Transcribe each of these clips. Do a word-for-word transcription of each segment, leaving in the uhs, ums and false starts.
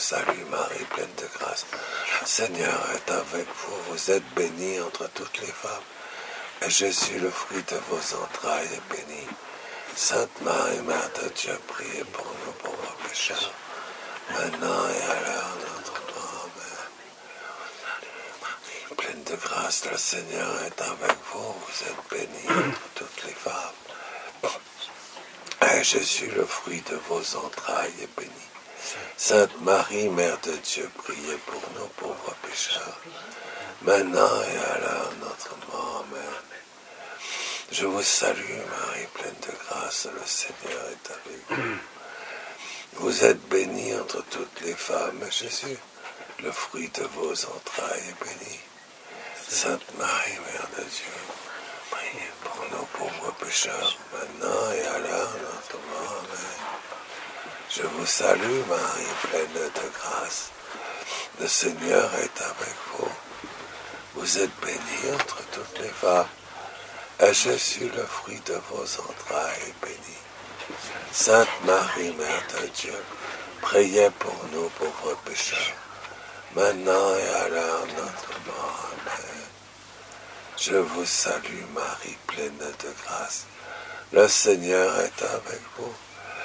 salue Marie, pleine de grâce. Le Seigneur est avec vous. Vous êtes bénie entre toutes les femmes. Et Jésus, le fruit de vos entrailles, est béni. Sainte Marie, Mère de Dieu, priez pour nous pauvres pécheurs, maintenant et à l'heure de notre mort. Amen. Marie, pleine de grâce, le Seigneur est avec vous. Vous êtes bénie entre toutes les femmes. Et Jésus, le fruit de vos entrailles, est béni. Sainte Marie, Mère de Dieu, priez pour nous pauvres pécheurs, maintenant et à l'heure de notre mort. Amen. Je vous salue, Marie, pleine de grâce, le Seigneur est avec vous. Vous êtes bénie entre toutes les femmes, et Jésus, le fruit de vos entrailles, est béni. Sainte Marie, Mère de Dieu, priez pour nous pauvres pécheurs, maintenant et à l'heure de notre mort. Amen. Je vous salue, Marie, pleine de grâce, le Seigneur est avec vous. Vous êtes bénie entre toutes les femmes, et Jésus, le fruit de vos entrailles, est béni. Sainte Marie, Mère de Dieu, priez pour nous pauvres pécheurs, maintenant et à l'heure de notre mort. Amen. Je vous salue, Marie, pleine de grâce. Le Seigneur est avec vous.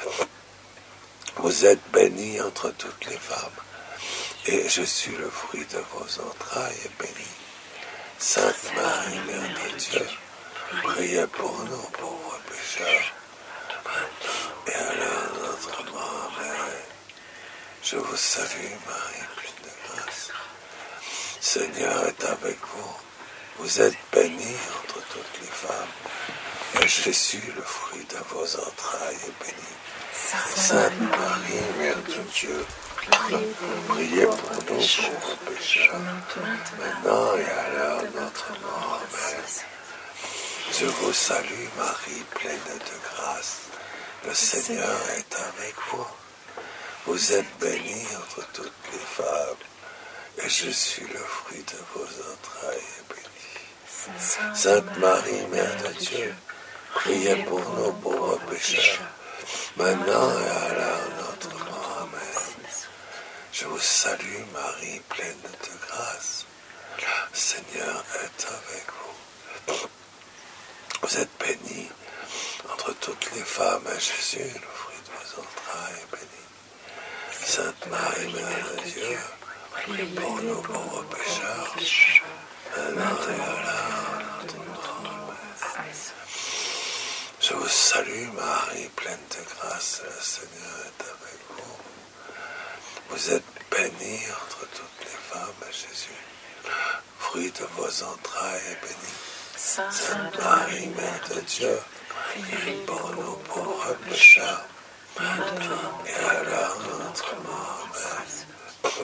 Vous êtes bénie entre toutes les femmes, et Jésus, le fruit de vos entrailles, est béni. Sainte Marie, Mère de Dieu, priez pour nous pauvres pécheurs, et à l'heure de notre mort. Amen. Je vous salue, Marie, pleine de grâce. Le Seigneur est avec vous. Vous êtes bénie entre toutes les femmes, et Jésus, le fruit de vos entrailles, est béni. Sainte Marie, Mère de Dieu, priez pour nous pauvres pécheurs, maintenant et à l'heure de notre mort. Amen. Je vous salue, Marie, pleine de grâce. Le Seigneur est avec vous. Vous êtes bénie entre toutes les femmes, et Jésus, le fruit de vos entrailles, est béni. Sainte Marie, Mère de Dieu, priez pour nous pauvres pécheurs, maintenant et à l'heure de notre mort. Amen. Je vous salue, Marie, pleine de grâce. Le Seigneur est avec vous. Vous êtes bénie entre toutes les femmes, et Jésus, le fruit de vos entrailles, est béni. Sainte Marie, Mère de Dieu, priez pour nous pauvres pécheurs, maintenant et à l'heure de notre mort. Amen. Je vous salue, Marie, pleine de grâce, le Seigneur est avec vous. Vous êtes bénie entre toutes les femmes, et Jésus, fruit de vos entrailles, est béni. Sainte Marie, Mère de Dieu, priez pour nous pauvres pécheurs, maintenant et à l'heure de notre mort. Amen.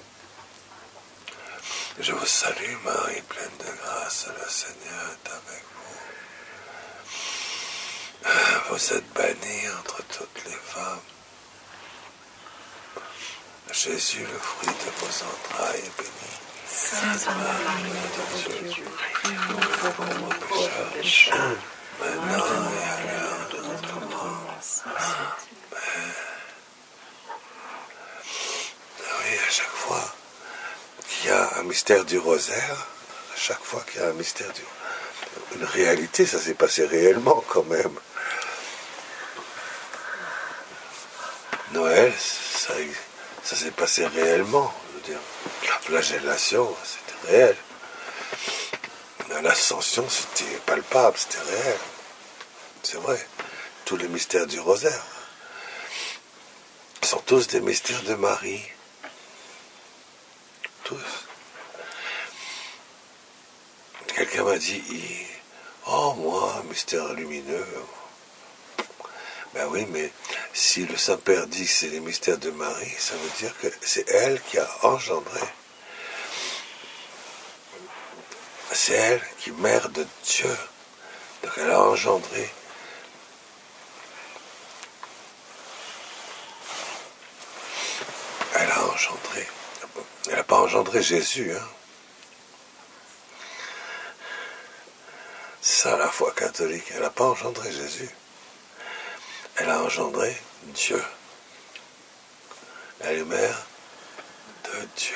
Je vous salue, Marie, pleine de grâce, le Seigneur est avec vous. Vous êtes bénie entre toutes les femmes. Jésus, le fruit de vos entrailles, est béni. Sainte Marie, Mère de Dieu, priez pour nous pauvres pécheurs, maintenant et à l'heure de notre mort. Amen. Oui, à chaque fois qu'il y a un mystère du rosaire, à chaque fois qu'il y a un mystère du une réalité, ça s'est passé réellement quand même. Noël, ça, ça s'est passé réellement. Je veux dire, la flagellation, c'était réel. L'ascension, c'était palpable, c'était réel. C'est vrai. Tous les mystères du rosaire sont tous des mystères de Marie. Tous. Quelqu'un m'a dit, oh moi, mystère lumineux. Ben oui, mais si le Saint-Père dit que c'est les mystères de Marie, ça veut dire que c'est elle qui a engendré. C'est elle qui est mère de Dieu. Donc elle a engendré. Elle a engendré. Elle n'a pas engendré Jésus, hein. C'est ça la foi catholique. Elle n'a pas engendré Jésus. Elle a engendré Dieu. Elle est mère de Dieu.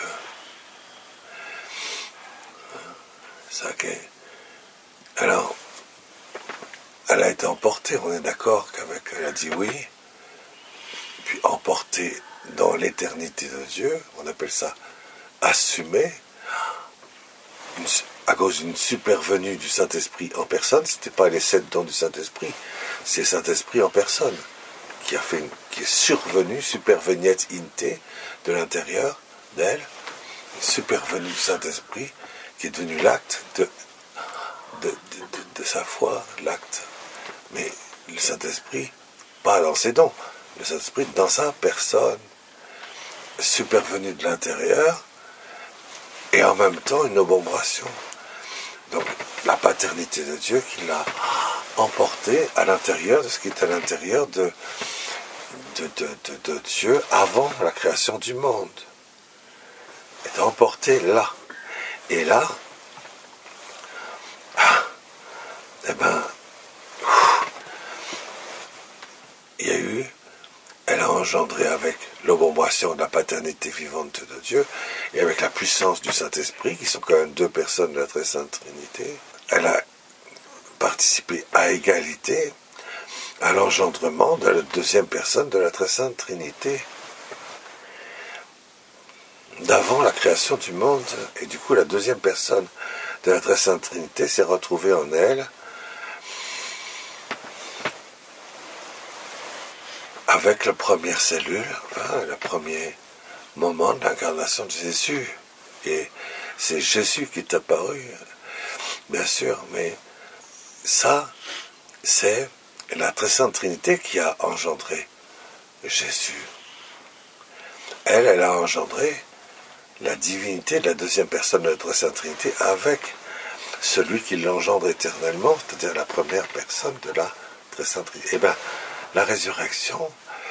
Ça qu'est. Alors, elle a été emportée, on est d'accord qu'avec, elle a dit oui, puis emportée dans l'éternité de Dieu, on appelle ça assumée, une, à cause d'une supervenue du Saint-Esprit en personne. C'était pas les sept dons du Saint-Esprit, c'est le Saint-Esprit en personne qui a fait une, qui est survenu, superveniet inte de l'intérieur d'elle, une supervenue du Saint-Esprit qui est devenu l'acte de, de, de, de, de sa foi, l'acte. Mais le Saint-Esprit, pas dans ses dons, le Saint-Esprit dans sa personne, supervenu de l'intérieur, et en même temps une obombration. Donc la paternité de Dieu qui l'a emporté à l'intérieur de ce qui est à l'intérieur de, de, de, de, de Dieu avant la création du monde. Est emporté là. Et là, ah, eh ben, il y a eu, elle a engendré avec l'obombration de la paternité vivante de Dieu et avec la puissance du Saint-Esprit, qui sont quand même deux personnes de la très sainte Trinité, elle a participé à égalité à l'engendrement de la deuxième personne de la très sainte Trinité d'avant la création du monde. Et du coup, la deuxième personne de la très sainte Trinité s'est retrouvée en elle avec la première cellule, enfin, le premier moment de l'incarnation de Jésus. Et c'est Jésus qui est apparu, bien sûr, mais ça, c'est la très sainte Trinité qui a engendré Jésus. Elle, elle a engendré la divinité de la deuxième personne de la très sainte Trinité avec celui qui l'engendre éternellement, c'est-à-dire la première personne de la très sainte Trinité. Eh bien, la résurrection,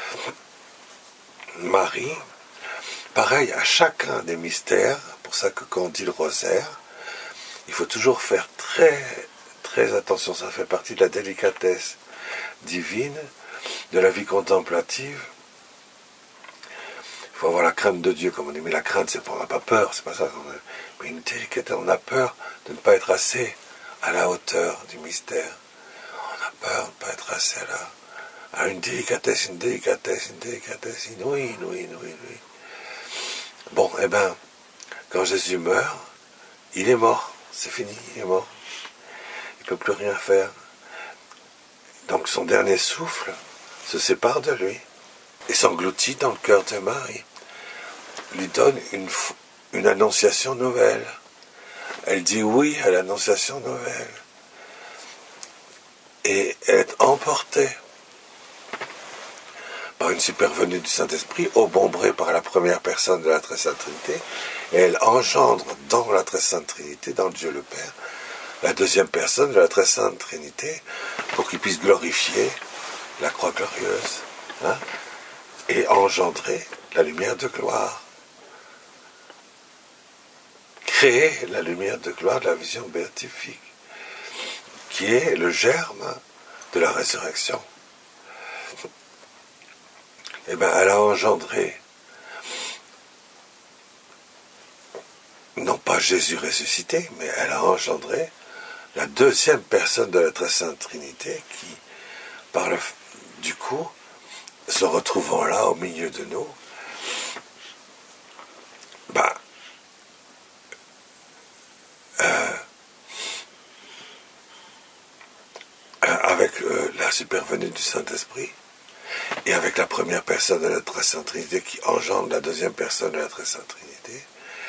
Marie, pareil à chacun des mystères, pour ça que quand on dit le rosaire, il faut toujours faire très, très attention, ça fait partie de la délicatesse divine, de la vie contemplative. Il faut avoir la crainte de Dieu, comme on dit, mais la crainte, c'est pas, on n'a pas peur, c'est pas ça. Mais une délicatesse, on a peur de ne pas être assez à la hauteur du mystère. On a peur de ne pas être assez à la... à une délicatesse, une délicatesse, une délicatesse inouïe, inouïe, inouïe, inouïe. Bon, eh ben, quand Jésus meurt, il est mort, c'est fini, il est mort. Il ne peut plus rien faire. Donc son dernier souffle se sépare de lui et s'engloutit dans le cœur de Marie. Lui donne une, une annonciation nouvelle. Elle dit oui à l'annonciation nouvelle. Et elle est emportée par une supervenue du Saint-Esprit, obombrée par la première personne de la très sainte Trinité, et elle engendre dans la très sainte Trinité, dans Dieu le Père, la deuxième personne de la très sainte Trinité, pour qu'il puisse glorifier la croix glorieuse, hein, et engendrer la lumière de gloire. Créer la lumière de gloire de la vision béatifique, qui est le germe de la résurrection. Eh bien, elle a engendré, non pas Jésus ressuscité, mais elle a engendré la deuxième personne de la très sainte Trinité qui, par le, du coup, se retrouvant là au milieu de nous, bah, euh, avec euh, la supervenue du Saint-Esprit, et avec la première personne de la très sainte Trinité qui engendre la deuxième personne de la très sainte Trinité,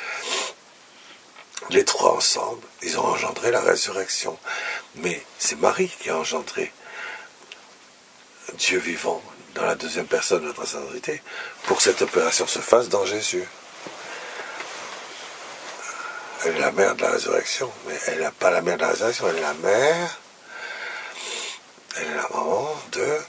les trois ensemble, ils ont engendré la résurrection. Mais c'est Marie qui a engendré Dieu vivant dans la deuxième personne de la très sainte Trinité pour que cette opération se fasse dans Jésus. Elle est la mère de la résurrection, mais elle n'est pas la mère de la résurrection, elle est la mère, elle est la maman de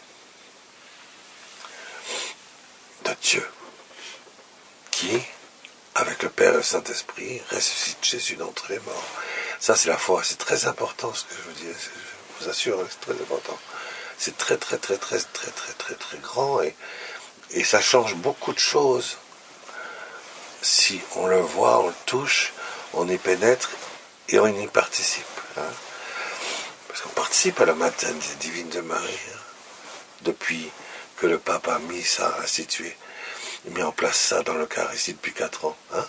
de Dieu, qui, avec le Père et le Saint-Esprit, ressuscite Jésus d'entre les morts. Ça, c'est la foi. C'est très important ce que je vous dis. Je vous assure, c'est très important. C'est très, très, très, très, très, très, très, très grand et, et ça change beaucoup de choses. si on le voit, on le touche, on y pénètre et on y participe. Hein. Parce qu'on participe à la maternité divine de Marie, hein, depuis que le pape a mis ça, institué, il a mis en place ça dans l'Eucharistie depuis quatre ans. Hein.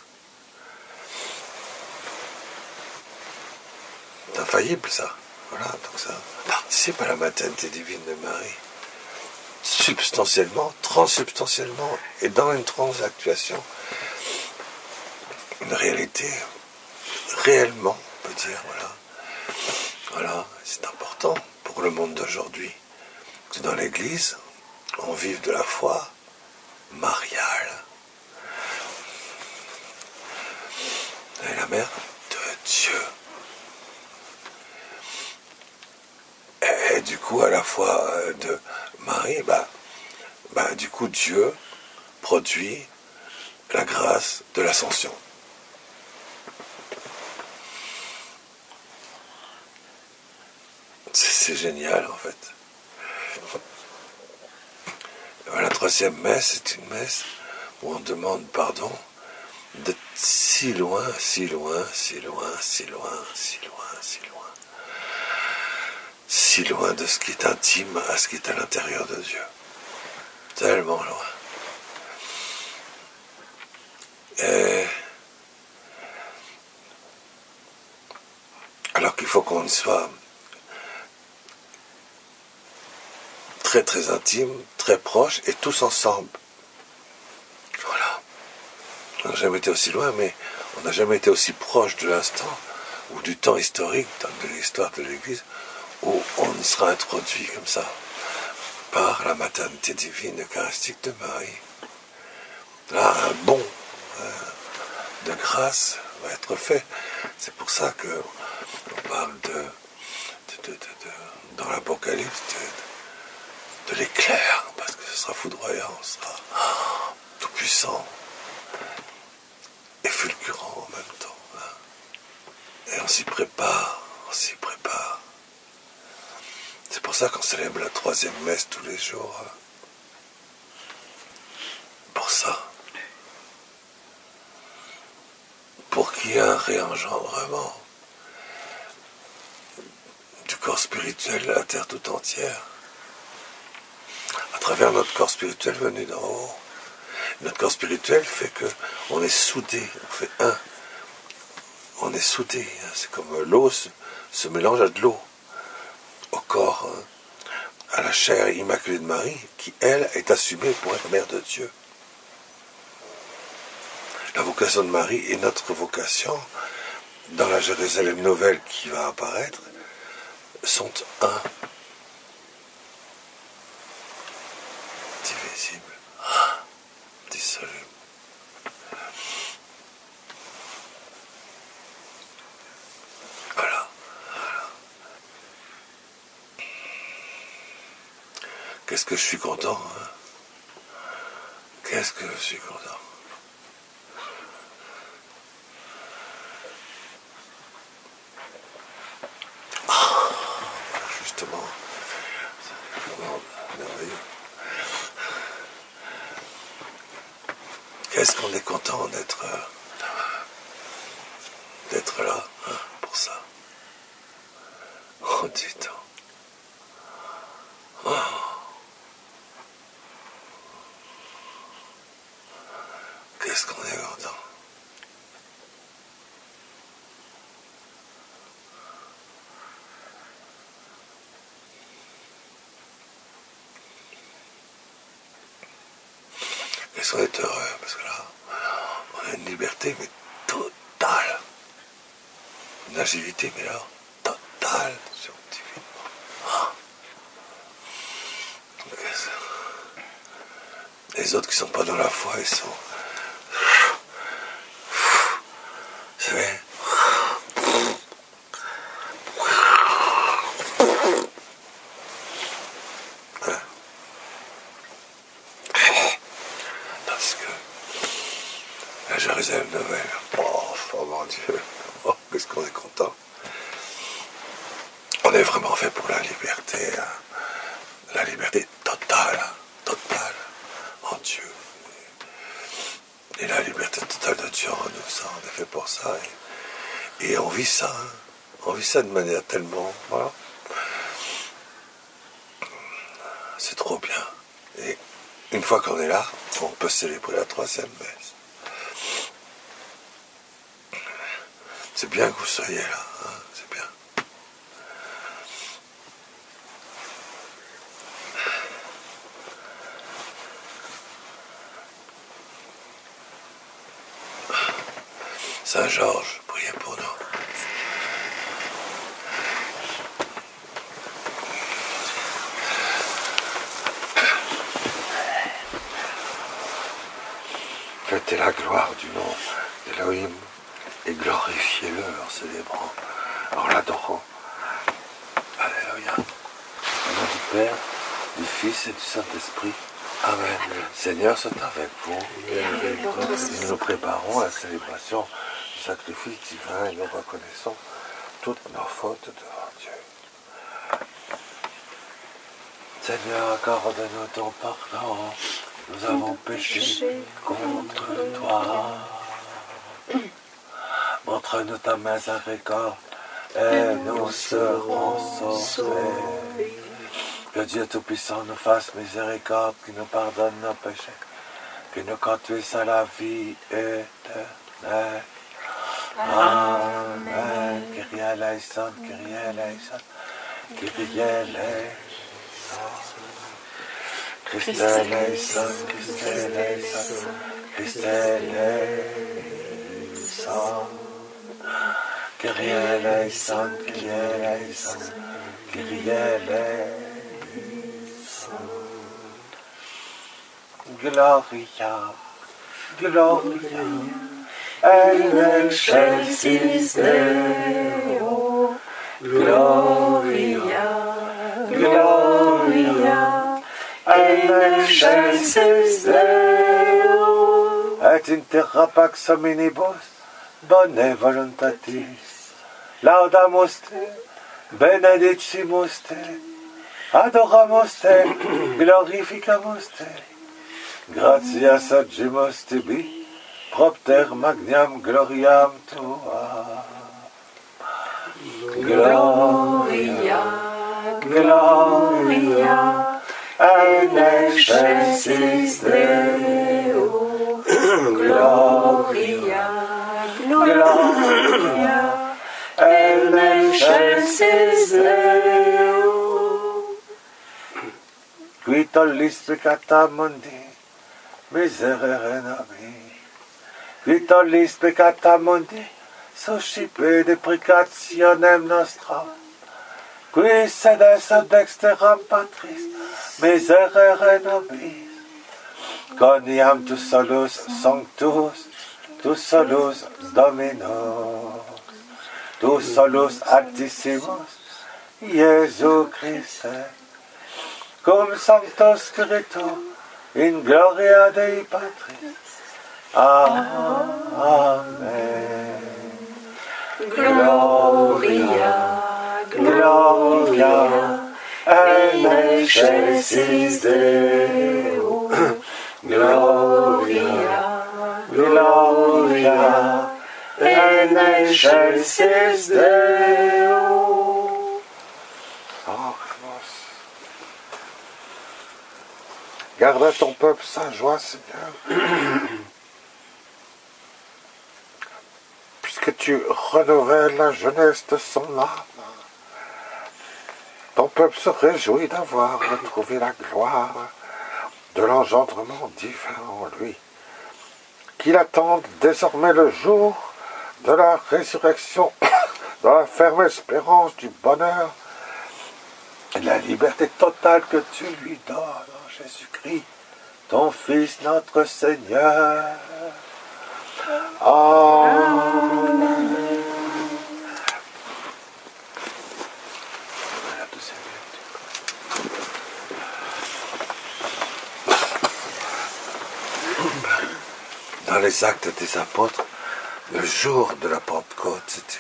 C'est infaillible ça. Voilà, donc ça participe à la maternité divine de Marie. Substantiellement, transsubstantiellement, et dans une transactuation, une réalité, réellement, on peut dire, voilà. Voilà, c'est important pour le monde d'aujourd'hui, que dans l'Église, on vive de la foi mariale. Elle est la mère de Dieu. Et du coup, à la fois de Marie, bah, bah, du coup, Dieu produit la grâce de l'ascension. C'est génial, en fait. La troisième messe, c'est une messe où on demande pardon d'être si loin, si loin, si loin, si loin, si loin, si loin. Si loin de ce qui est intime à ce qui est à l'intérieur de Dieu. Tellement loin. Et alors qu'il faut qu'on soit très très intime, très proche et tous ensemble. Voilà. On n'a jamais été aussi loin, mais on n'a jamais été aussi proche de l'instant ou du temps historique de l'histoire de l'Église où on sera introduit comme ça par la maternité divine eucharistique de Marie. Là, un bond euh, de grâce va être fait. C'est pour ça que on parle de, de, de, de, de dans l'Apocalypse de, de, de l'éclair, parce que ce sera foudroyant, ce sera oh, tout puissant et fulgurant en même temps. Hein. Et on s'y prépare, on s'y prépare. C'est pour ça qu'on célèbre la troisième messe tous les jours. Hein. Pour ça. Pour qu'il y ait un réengendrement du corps spirituel de la terre tout entière. À travers notre corps spirituel venu d'en haut. Notre corps spirituel fait que on est soudés, on fait un. On est soudés. C'est comme l'eau se, se mélange à de l'eau. Au corps, à la chair immaculée de Marie, qui, elle, est assumée pour être mère de Dieu. La vocation de Marie est notre vocation, dans la Jérusalem nouvelle qui va apparaître, sont un. Divisible, dissoluble. Voilà. Voilà. Qu'est-ce que je suis content, hein? Qu'est-ce que je suis content. Justement, c'est merveilleux. Qu'est-ce qu'on est content d'être d'être là, hein, pour ça. Oh, dis-donc. Oh. Qu'est-ce qu'on est content. Qu'est-ce qu'on est heureux, parce que là, on a une liberté, mais totale. Une agilité, mais là, totale, scientifiquement. Oh. Les autres qui sont pas dans la foi, ils sont... Vous savez, hein? Parce que la Jérusalem nouvelle, oh, oh mon Dieu, oh, qu'est-ce qu'on est content. On est vraiment fait pour la liberté, hein? La liberté totale, totale, en Dieu. Et la liberté totale de Dieu en nous, ça, on est fait pour ça. Et, et on vit ça, hein. On vit ça de manière tellement... Voilà. C'est trop bien. Et une fois qu'on est là, on peut célébrer la troisième messe. C'est bien que vous soyez là, hein, c'est bien. Saint Georges, priez pour nous. Faites la gloire du nom d'Élohim et glorifiez-le en célébrant, en l'adorant. Alléluia. Au nom du Père, du Fils et du Saint-Esprit. Amen. Seigneur, c'est avec vous. Nous nous préparons à la célébration du sacrifice divin et nous reconnaissons toutes nos fautes devant Dieu. Seigneur, accorde-nous ton pardon. Nous avons péché contre toi. Montre-nous ta miséricorde et nous serons sauvés. Que Dieu Tout-Puissant nous fasse miséricorde, qu'il nous pardonne nos péchés, qu'il nous conduise à la vie éternelle. Amen. Kyrie eleison, Kyrie eleison, Kyrie eleison. Christ eleison, Christ eleison, Christ eleison. Kyrie eleison, Kyrie eleison, Kyrie eleison. Gloria, Gloria, en excelsis Deo. Gloria, Gloria, en excelsis Deo. Et in terra pax hominibus, bone voluntatis, laudamus te, benedicimus te, adoramus te, glorificamus te. Gratias agimus tibi, propter magnam gloriam tua. Gloria, Gloria, en excelsis Deo. Gloria, Gloria, en excelsis Deo. Qui tollis peccata mundi, miserere nobis, qui tollis peccata mundi, suscipe deprecationem nostram, qui sedes ad dexteram Patris, miserere nobis, coniam tu solus sanctus, tu solus Dominus, tu solus altissimus, Iesu Christe, cum Sancto Spiritu, in gloria Dei Patris. Amen. Gloria, Gloria, en excelsis Deo. Gloria, Gloria, en excelsis Deo. Garde à ton peuple sa joie, Seigneur. Puisque tu renouvelles la jeunesse de son âme. Ton peuple se réjouit d'avoir retrouvé la gloire de l'engendrement divin en lui. Qu'il attende désormais le jour de la résurrection dans la ferme espérance du bonheur et de la liberté totale que tu lui donnes en Jésus-Christ, ton Fils notre Seigneur. Amen. Dans les Actes des Apôtres, le jour de la Pentecôte, c'était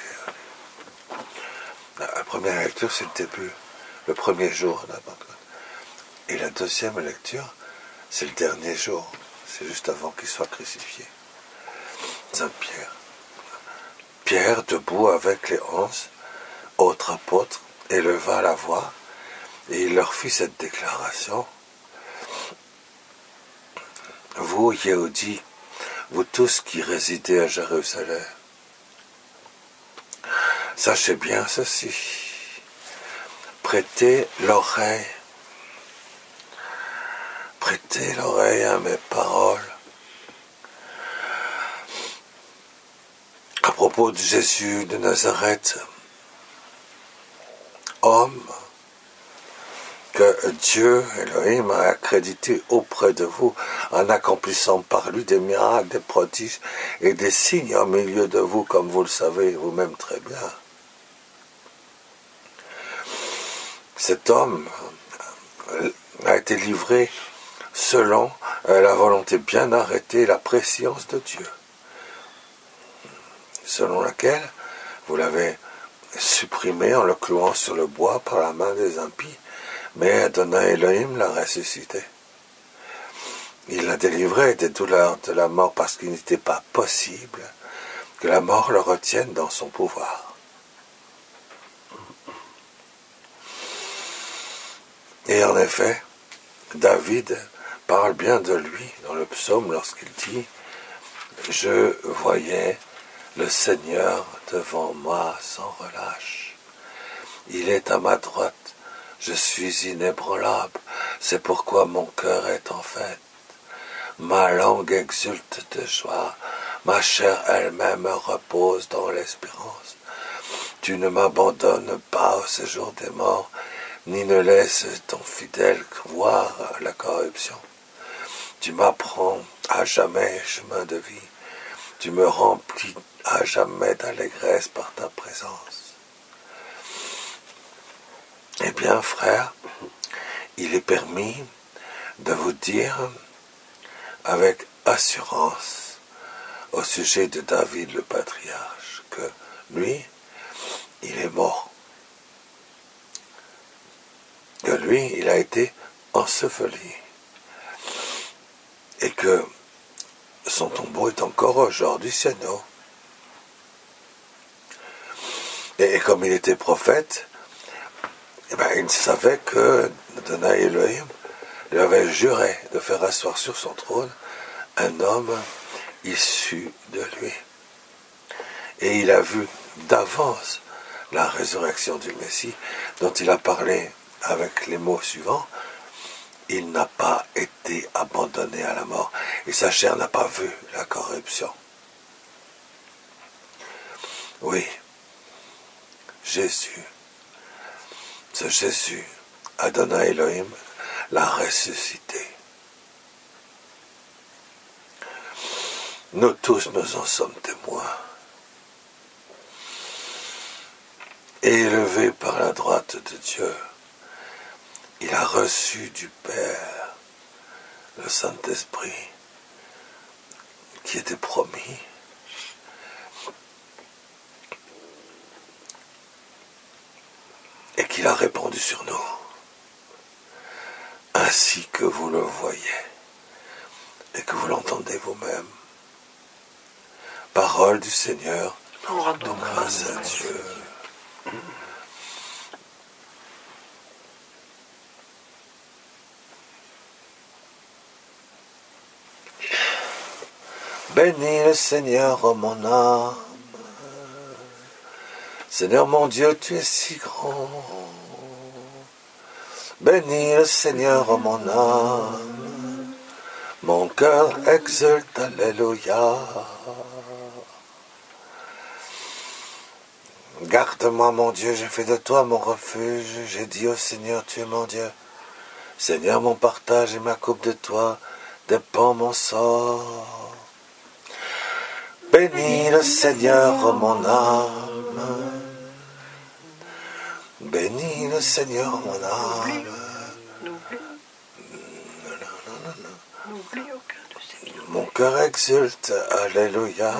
la première lecture, c'est le début, le premier jour de la Pentecôte. Et la deuxième lecture, c'est le dernier jour, c'est juste avant qu'il soit crucifié. Pierre, debout avec les onze autres apôtres, éleva la voix et il leur fit cette déclaration. Vous, Yéhoudis, vous tous qui résidez à Jérusalem, sachez bien ceci, prêtez l'oreille, prêtez l'oreille à mes paroles. À propos de Jésus de Nazareth, homme que Dieu, Elohim, a accrédité auprès de vous en accomplissant par lui des miracles, des prodiges et des signes au milieu de vous, comme vous le savez vous-même très bien. Cet homme a été livré selon la volonté bien arrêtée et la préscience de Dieu, selon laquelle vous l'avez supprimé en le clouant sur le bois par la main des impies, mais Adonai Elohim l'a ressuscité. Il l'a délivré des douleurs de la mort parce qu'il n'était pas possible que la mort le retienne dans son pouvoir. Et en effet, David parle bien de lui dans le psaume lorsqu'il dit « Je voyais le Seigneur devant moi sans relâche. Il est à ma droite. Je suis inébranlable, c'est pourquoi mon cœur est en fête. Ma langue exulte de joie, ma chair elle-même repose dans l'espérance. Tu ne m'abandonnes pas au séjour des morts, ni ne laisses ton fidèle voir la corruption. Tu m'apprends à jamais chemin de vie, tu me remplis à jamais d'allégresse par ta présence. » Eh bien, frère, il est permis de vous dire avec assurance au sujet de David le patriarche que lui, il est mort. Que lui, il a été enseveli. Et que son tombeau est encore aujourd'hui chez nous. Et, et comme il était prophète, eh ben, il savait que Adonai Elohim lui avait juré de faire asseoir sur son trône un homme issu de lui. Et il a vu d'avance la résurrection du Messie, dont il a parlé avec les mots suivants. Il n'a pas été abandonné à la mort, et sa chair n'a pas vu la corruption. Oui, Jésus, ce Jésus, Adonai Elohim, l'a ressuscité. Nous tous, nous en sommes témoins. Élevé par la droite de Dieu, il a reçu du Père le Saint-Esprit qui était promis. Et qu'il a répandu sur nous, ainsi que vous le voyez et que vous l'entendez vous-même. Parole du Seigneur, rendons grâce à Dieu. Bénis le Seigneur, ô mon âme. Seigneur mon Dieu, tu es si grand. Bénis le Seigneur, ô mon âme. Mon cœur exulte, alléluia. Garde-moi, mon Dieu, j'ai fait de toi mon refuge. J'ai dit au Seigneur, tu es mon Dieu. Seigneur, mon partage et ma coupe de toi dépend mon sort. Bénis le Seigneur, ô mon âme. Bénis le Seigneur, mon âme. Mon cœur exulte, alléluia.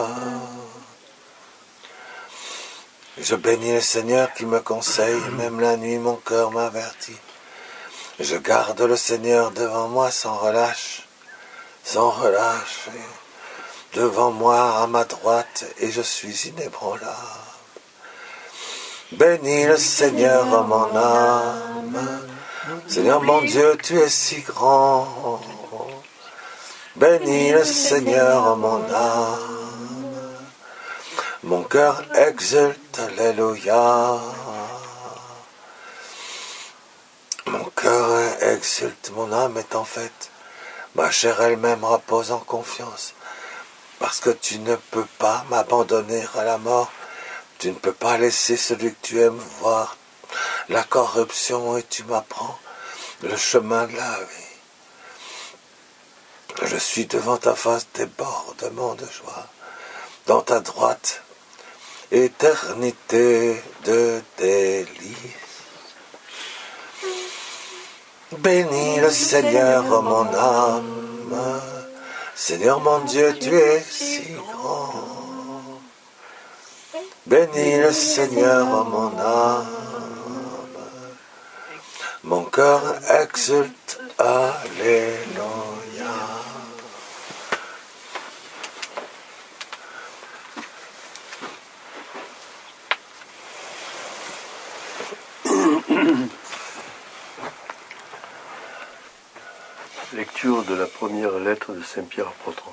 Je bénis le Seigneur qui me conseille, même la nuit mon cœur m'avertit. Je garde le Seigneur devant moi sans relâche, sans relâche. devant moi à ma droite, et je suis inébranlable. Bénis le Seigneur, mon âme. Seigneur mon Dieu, tu es si grand. Bénis le Seigneur, mon âme. Mon cœur exulte, alléluia. Mon cœur exulte, mon âme est en fête. Ma chair elle-même repose en confiance. Parce que tu ne peux pas m'abandonner à la mort. Tu ne peux pas laisser celui que tu aimes voir la corruption et tu m'apprends le chemin de la vie. Je suis devant ta face débordement de joie. Dans ta droite, éternité de délices. Bénis le Seigneur, mon âme. Seigneur mon Dieu, tu es si grand. Bénis le Seigneur, mon âme. Mon cœur exulte, alléluia. Lecture de la première lettre de Saint Pierre apôtre.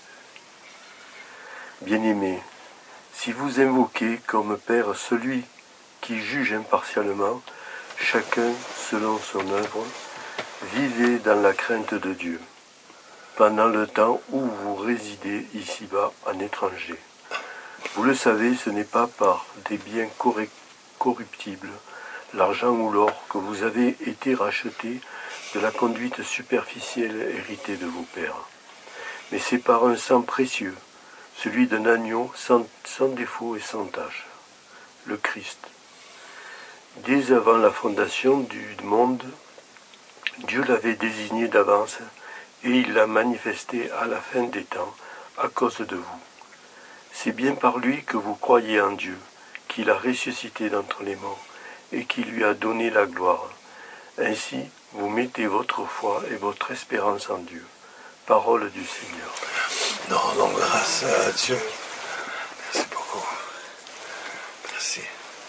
Bien-aimés, si vous invoquez comme Père celui qui juge impartialement, chacun selon son œuvre, vivez dans la crainte de Dieu, pendant le temps où vous résidez ici-bas en étranger. Vous le savez, ce n'est pas par des biens corruptibles, l'argent ou l'or, que vous avez été rachetés de la conduite superficielle héritée de vos pères. Mais c'est par un sang précieux, celui d'un agneau sans, sans défaut et sans tache, le Christ. Dès avant la fondation du monde, Dieu l'avait désigné d'avance et il l'a manifesté à la fin des temps à cause de vous. C'est bien par lui que vous croyez en Dieu, qu'il a ressuscité d'entre les morts et qui lui a donné la gloire. Ainsi, vous mettez votre foi et votre espérance en Dieu. Parole du Seigneur. Nous rendons grâce à Dieu. Merci beaucoup. Merci.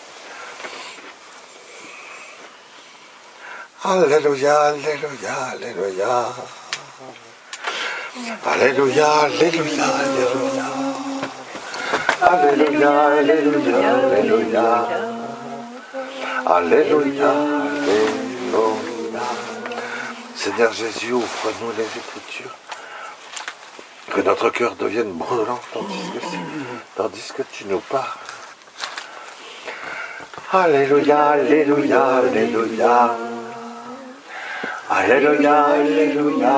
Alléluia, alléluia, alléluia. Alléluia, alléluia, alléluia. Alléluia, alléluia, alléluia. Alléluia, alléluia. Seigneur Jésus, ouvre-nous les Écritures. Que notre cœur devienne brûlant tandis que, tandis que tu nous parles. Alléluia, alléluia, alléluia. Alléluia, alléluia.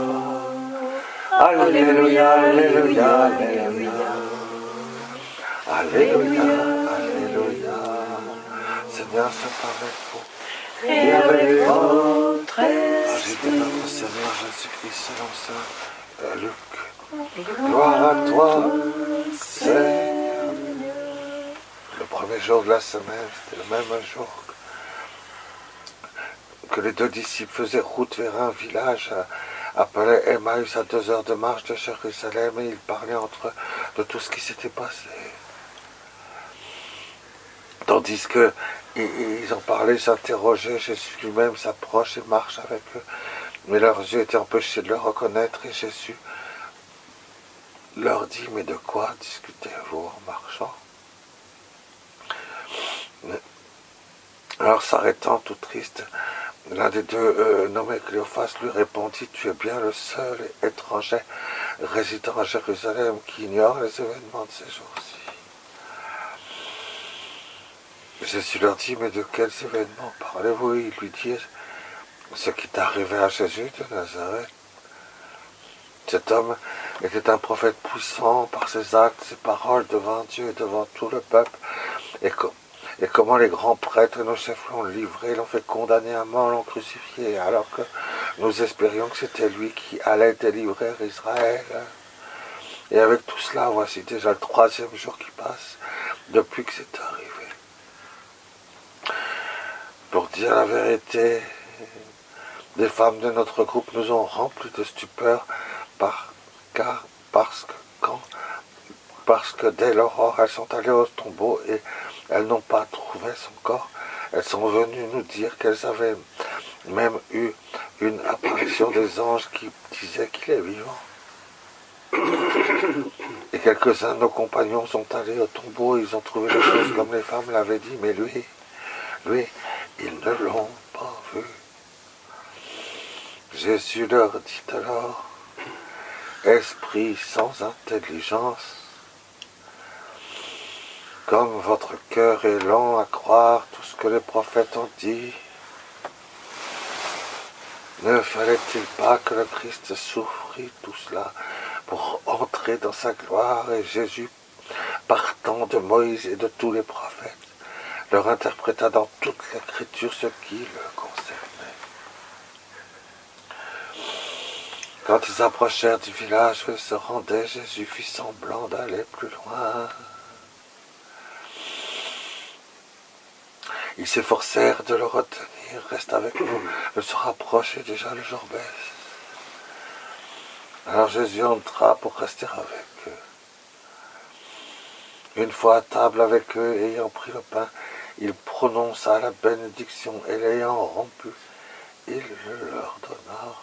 Alléluia, alléluia, alléluia. Alléluia, alléluia. Seigneur, je t'avais pour. Et avec votre Agis de notre Seigneur Jésus-Christ selon saint Luc. Gloire à toi, Seigneur. Le premier jour de la semaine, c'était le même jour que les deux disciples faisaient route vers un village appelé Emmaüs, à deux heures de marche de Jérusalem, et ils parlaient entre eux de tout ce qui s'était passé. Tandis que ils en parlaient, s'interrogeaient, Jésus lui-même s'approche et marche avec eux. Mais leurs yeux étaient empêchés de le reconnaître, et Jésus leur dit, mais de quoi discutez-vous en marchant? Alors s'arrêtant tout triste, l'un des deux, euh, nommé Cléophas, lui répondit, tu es bien le seul étranger résidant à Jérusalem qui ignore les événements de ces jours-ci. Jésus leur dit, mais de quels événements parlez-vous? Il lui dit, ce qui est arrivé à Jésus de Nazareth. Cet homme était un prophète puissant par ses actes, ses paroles devant Dieu et devant tout le peuple, et, co et comment les grands prêtres et nos chefs l'ont livré, l'ont fait condamner à mort, l'ont crucifié, alors que nous espérions que c'était lui qui allait délivrer Israël. Et avec tout cela, voici déjà le troisième jour qui passe depuis que c'est arrivé. Pour dire la vérité, des femmes de notre groupe nous ont remplis de stupeur, par, car, parce que quand parce que dès l'aurore, elles sont allées au tombeau et elles n'ont pas trouvé son corps. Elles sont venues nous dire qu'elles avaient même eu une apparition des anges qui disaient qu'il est vivant. Et quelques-uns de nos compagnons sont allés au tombeau, ils ont trouvé les choses comme les femmes l'avaient dit, mais lui, lui, ils ne l'ont pas vu. Jésus leur dit alors, esprit sans intelligence, comme votre cœur est lent à croire tout ce que les prophètes ont dit, ne fallait-il pas que le Christ souffrit tout cela pour entrer dans sa gloire? Et Jésus, partant de Moïse et de tous les prophètes, leur interpréta dans toute l'écriture ce qui le concernait. Quand ils approchèrent du village où ils se rendaient, Jésus fit semblant d'aller plus loin. Ils s'efforcèrent de le retenir. Reste avec nous. Le se rapproche et déjà le jour baisse. Alors Jésus entra pour rester avec eux. Une fois à table avec eux, ayant pris le pain, il prononça la bénédiction et l'ayant rompu, il le leur donna.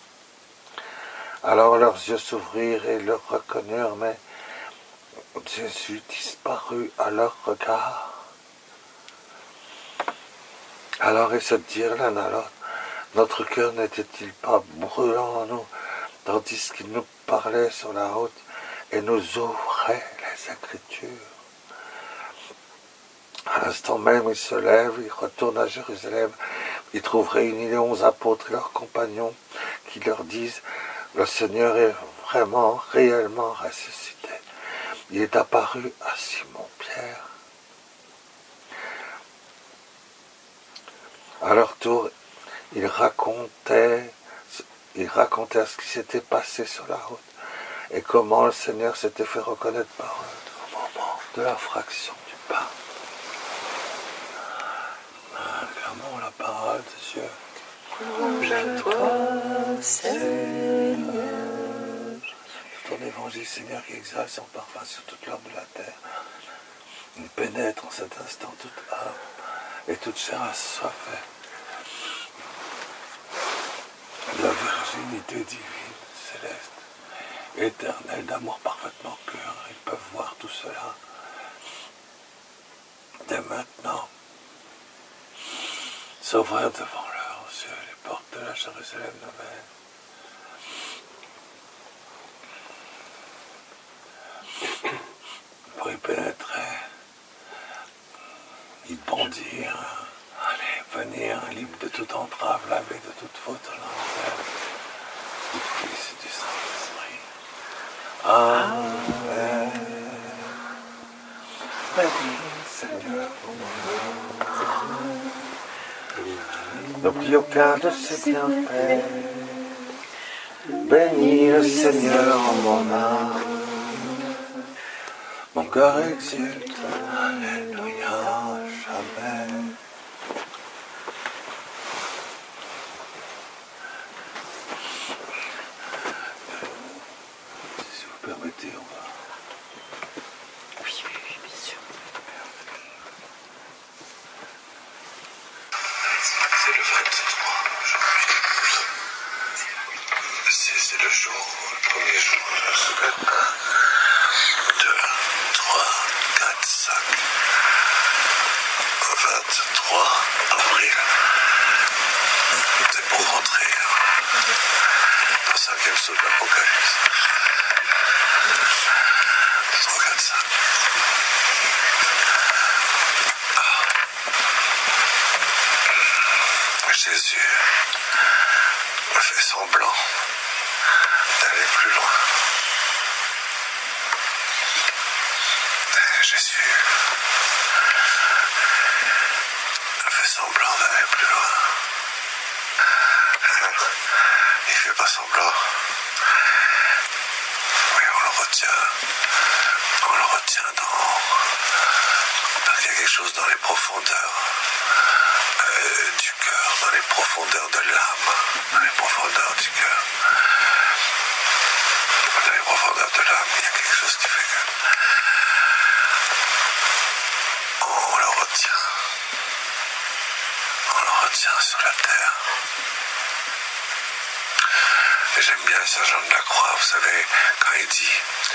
Alors leurs yeux s'ouvrirent et le reconnurent, mais Jésus disparut à leur regard. Alors ils se dirent l'un à l'autre, notre cœur n'était-il pas brûlant en nous, tandis qu'il nous parlait sur la route et nous ouvrait les Écritures. À l'instant même, il se lève, il retourne à Jérusalem, il trouve réunis les onze apôtres et leurs compagnons qui leur disent, le Seigneur est vraiment, réellement ressuscité. Il est apparu à Simon-Pierre. À leur tour, ils racontaient, ils racontèrent ce qui s'était passé sur la route et comment le Seigneur s'était fait reconnaître par eux au moment de la fraction du pain. Acclamons la parole de Dieu. Louange à toi, Seigneur. Tout ton évangile, Seigneur, qui exhale son parfum sur toute l'ordre de la terre. Il pénètre en cet instant toute âme et toute chair assoiffée de la virginité divine, céleste, éternelle, d'amour parfaitement pur. Ils peuvent voir tout cela dès maintenant. S'ouvrir devant leurs yeux les portes de la Jérusalem nouvelle. Pour y pénétrer, y bondir, allez, venir libre de toute entrave, lavé de toute faute en l'enfer, du Fils et du Saint-Esprit. Amen. Béni Seigneur. N'oublie aucun de ses bienfaits. Bénis le Seigneur en mon âme. Mon cœur exulte, alléluia, jamais. Si vous permettez, on va... Oui, oui, oui, bien sûr. C'est le vingt-trois aujourd'hui. C'est le jour, le premier jour de la semaine. un, deux, trois, quatre, cinq. vingt-trois avril. C'est pour rentrer dans le cinquième saut de l'Apocalypse. trois, quatre, cinq. Jésus fait semblant d'aller plus loin. Jésus fait semblant d'aller plus loin. Il fait pas semblant. Mais on le retient. On le retient dans... Il y a quelque chose dans les profondeurs euh, du cœur, dans les profondeurs de l'âme, dans les profondeurs du cœur. Dans les profondeurs de l'âme, il y a quelque chose qui fait que bien sur la terre. Et j'aime bien Saint Jean de la Croix, vous savez, quand il dit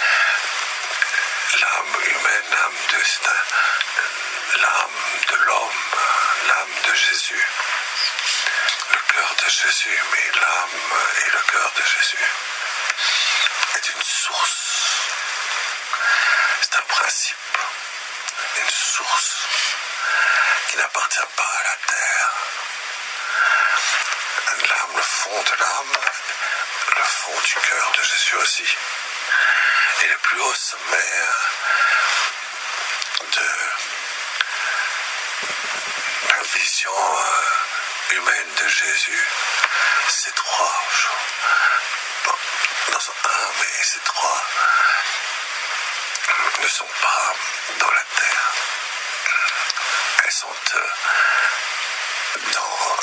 l'âme humaine, l'âme de, c'est un, l'âme de l'homme, l'âme de Jésus, le cœur de Jésus, mais l'âme et le cœur de Jésus est une source, c'est un principe, une source qui n'appartient pas à la terre. L'âme, le fond de l'âme, le fond du cœur de Jésus aussi, et le plus haut sommet de la vision humaine de Jésus, ces trois, dans un, mais ces trois ne sont pas dans la terre, elles sont dans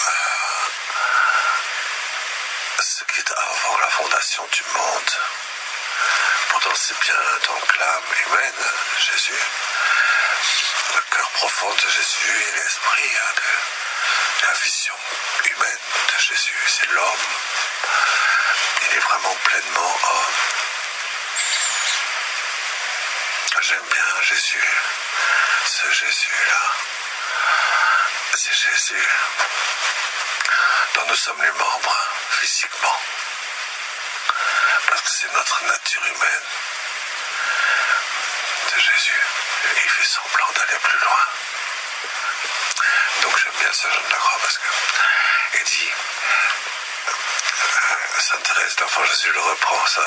ce qui est avant la fondation du monde. Pourtant c'est bien donc l'âme humaine, Jésus, le cœur profond de Jésus et l'esprit de la vision humaine de Jésus, c'est l'homme. Il est vraiment pleinement homme. J'aime bien Jésus, ce Jésus-là. C'est Jésus dont nous sommes les membres physiquement, parce que c'est notre nature humaine de Jésus. Et il fait semblant d'aller plus loin. Donc j'aime bien Saint Jean de la Croix parce que il dit, euh, Sainte Thérèse d'Enfant Jésus le reprend ça.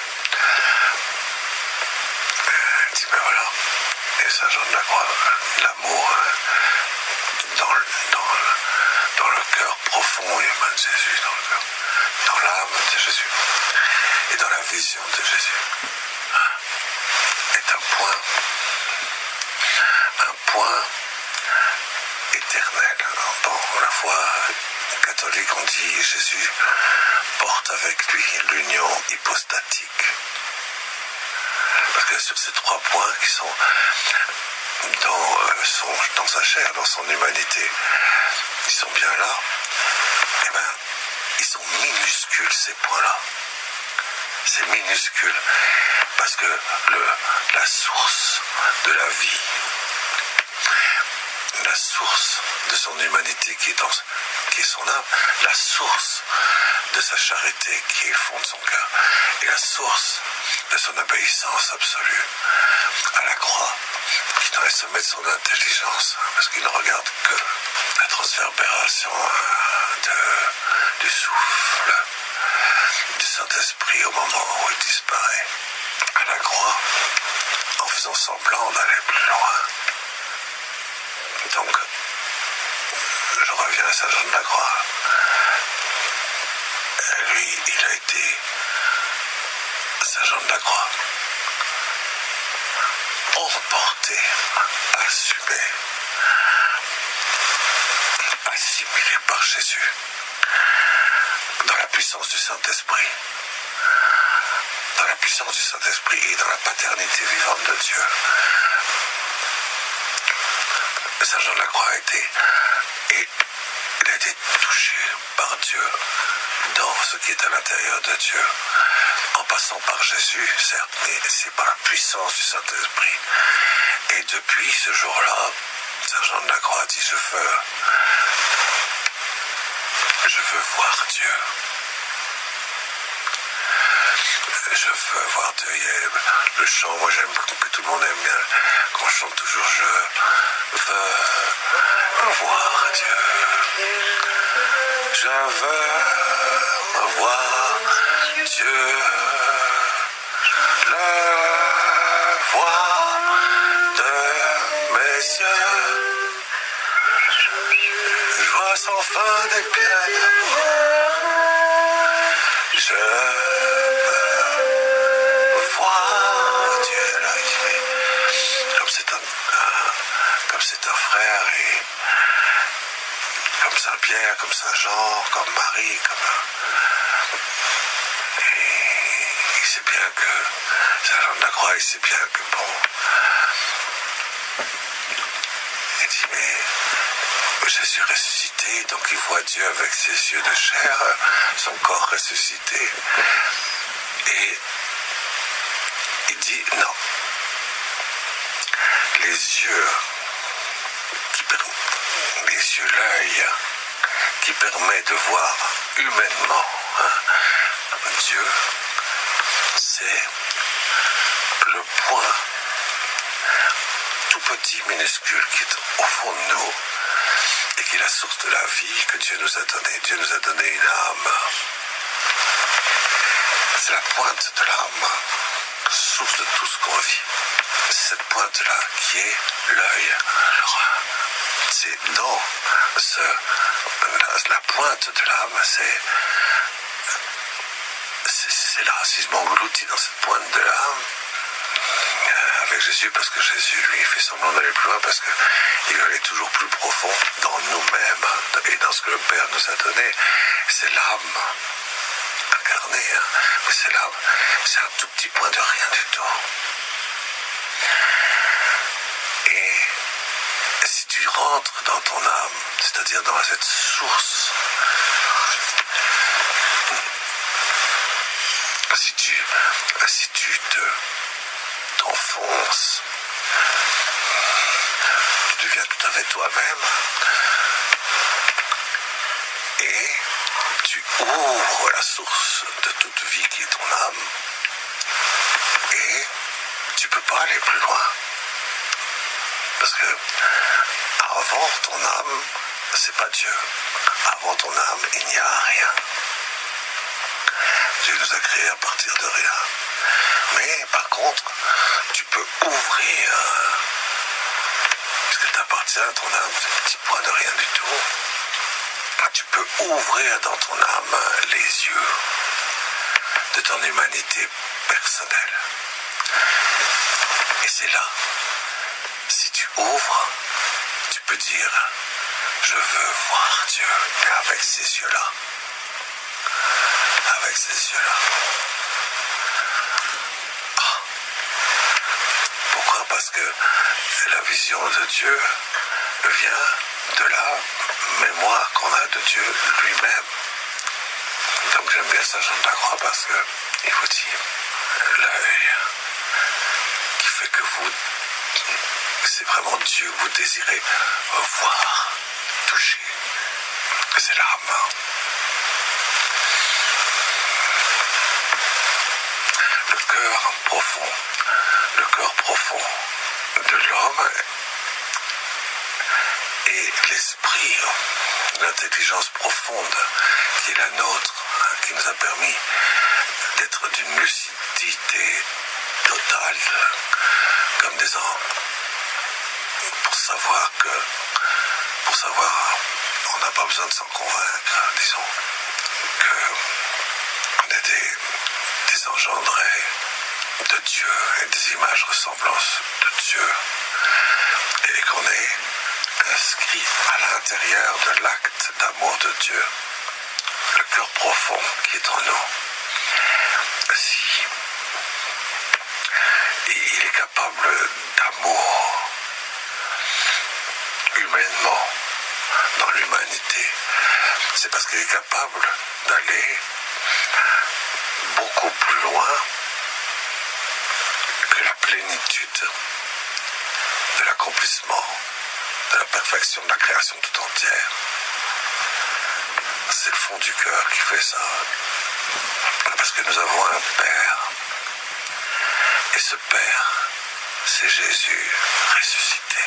Il dit ben voilà, et Saint Jean de la Croix, l'amour dans le, dans le, dans le cœur profond humain de Jésus, dans le cœur, dans l'âme de Jésus et dans la vision de Jésus, est un point, un point éternel. Dans la foi catholique, on dit Jésus porte avec lui l'union hypostatique. Parce que sur ces trois points qui sont dans, euh, son, dans sa chair, dans son humanité, ils sont bien là, et ben, ils sont minuscules ces points-là. C'est minuscule, parce que le, la source de la vie, la source de son humanité qui est, dans, qui est son âme, la source de sa charité qui est le fond de son cœur, et la source de son obéissance absolue à la croix, qui est dans les sommets de son intelligence, parce qu'il ne regarde que la transverbération de, du souffle du Saint-Esprit au moment où il disparaît à la croix, en faisant semblant d'aller plus loin. Donc, je reviens à Saint Jean de la Croix. Lui, il a été Saint Jean de la Croix, emporté, assumé, assimilé par Jésus, dans la puissance du Saint-Esprit, dans la puissance du Saint-Esprit et dans la paternité vivante de Dieu. Saint Jean de la Croix a été, et il a été touché par Dieu dans ce qui est à l'intérieur de Dieu, en passant par Jésus, certes, mais c'est par la puissance du Saint-Esprit. Et depuis ce jour-là, Saint Jean de la Croix dit, je veux, je veux voir Dieu. Je veux voir Dieu. Il y a le chant, moi j'aime que tout le monde aime bien, qu'on chante toujours, je veux voir Dieu. Je veux voir Dieu, le voir de mes yeux. Je vois sans fin des pierres d'amour. Je veux voir Dieu. Là, il comme c'est un, un, comme c'est un frère et comme Saint-Pierre, comme Saint-Jean, comme Marie, comme et il sait bien que Saint Jean de la Croix, il sait bien que bon, il dit mais Jésus ressuscité, donc il voit Dieu avec ses yeux de chair, son corps ressuscité. Et il dit non. Les yeux, qui per- les yeux, l'œil, qui permet de voir humainement hein, Dieu, c'est le point tout petit, minuscule, qui est au fond de nous et qui est la source de la vie que Dieu nous a donnée. Dieu nous a donné une âme. C'est la pointe de l'âme, source de tout ce qu'on vit. C'est cette pointe-là qui est l'œil. C'est dans ce, la, la pointe de l'âme, c'est, c'est, c'est là. Si je m'engloutis dans cette pointe de l'âme, avec Jésus, parce que Jésus, lui, fait semblant d'aller plus loin, parce qu'il veut aller toujours plus profond dans nous-mêmes et dans ce que le Père nous a donné. C'est l'âme incarnée, hein, mais c'est l'âme. C'est un tout petit point de rien du tout. Et si tu rentres dans ton âme, c'est-à-dire dans cette source, si tu, si tu te t'enfonces, tu deviens tout à fait toi-même et tu ouvres la source de toute vie qui est ton âme et tu peux pas aller plus loin parce que avant ton âme c'est pas Dieu, avant ton âme il n'y a rien. Dieu nous a créés à partir de rien. Mais par contre, tu peux ouvrir, puisque t'appartient à ton âme, c'est un petit point de rien du tout. Tu peux ouvrir dans ton âme les yeux de ton humanité personnelle. Et c'est là, si tu ouvres, tu peux dire, je veux voir Dieu, et avec ces yeux-là. Avec ces yeux-là. Pourquoi? Parce que la vision de Dieu vient de la mémoire qu'on a de Dieu lui-même. Donc j'aime bien ça, Jean de la Croix, parce que il vous dit l'œil qui fait que vous, c'est vraiment Dieu que vous désirez voir, toucher. C'est l'âme. Le cœur profond, le cœur profond de l'homme et l'esprit, l'intelligence profonde qui est la nôtre, qui nous a permis d'être d'une lucidité totale, comme des anges, pour savoir que, pour savoir, on n'a pas besoin de s'en convaincre, disons, que on est des, des engendrés de Dieu et des images ressemblances de Dieu, et qu'on est inscrit à l'intérieur de l'acte d'amour de Dieu, le cœur profond qui est en nous. Si il est capable d'amour humainement dans l'humanité, c'est parce qu'il est capable d'aller beaucoup plus loin que la plénitude de l'accomplissement, de la perfection de la création tout entière. C'est le fond du cœur qui fait ça. Parce que nous avons un Père. Et ce Père, c'est Jésus ressuscité.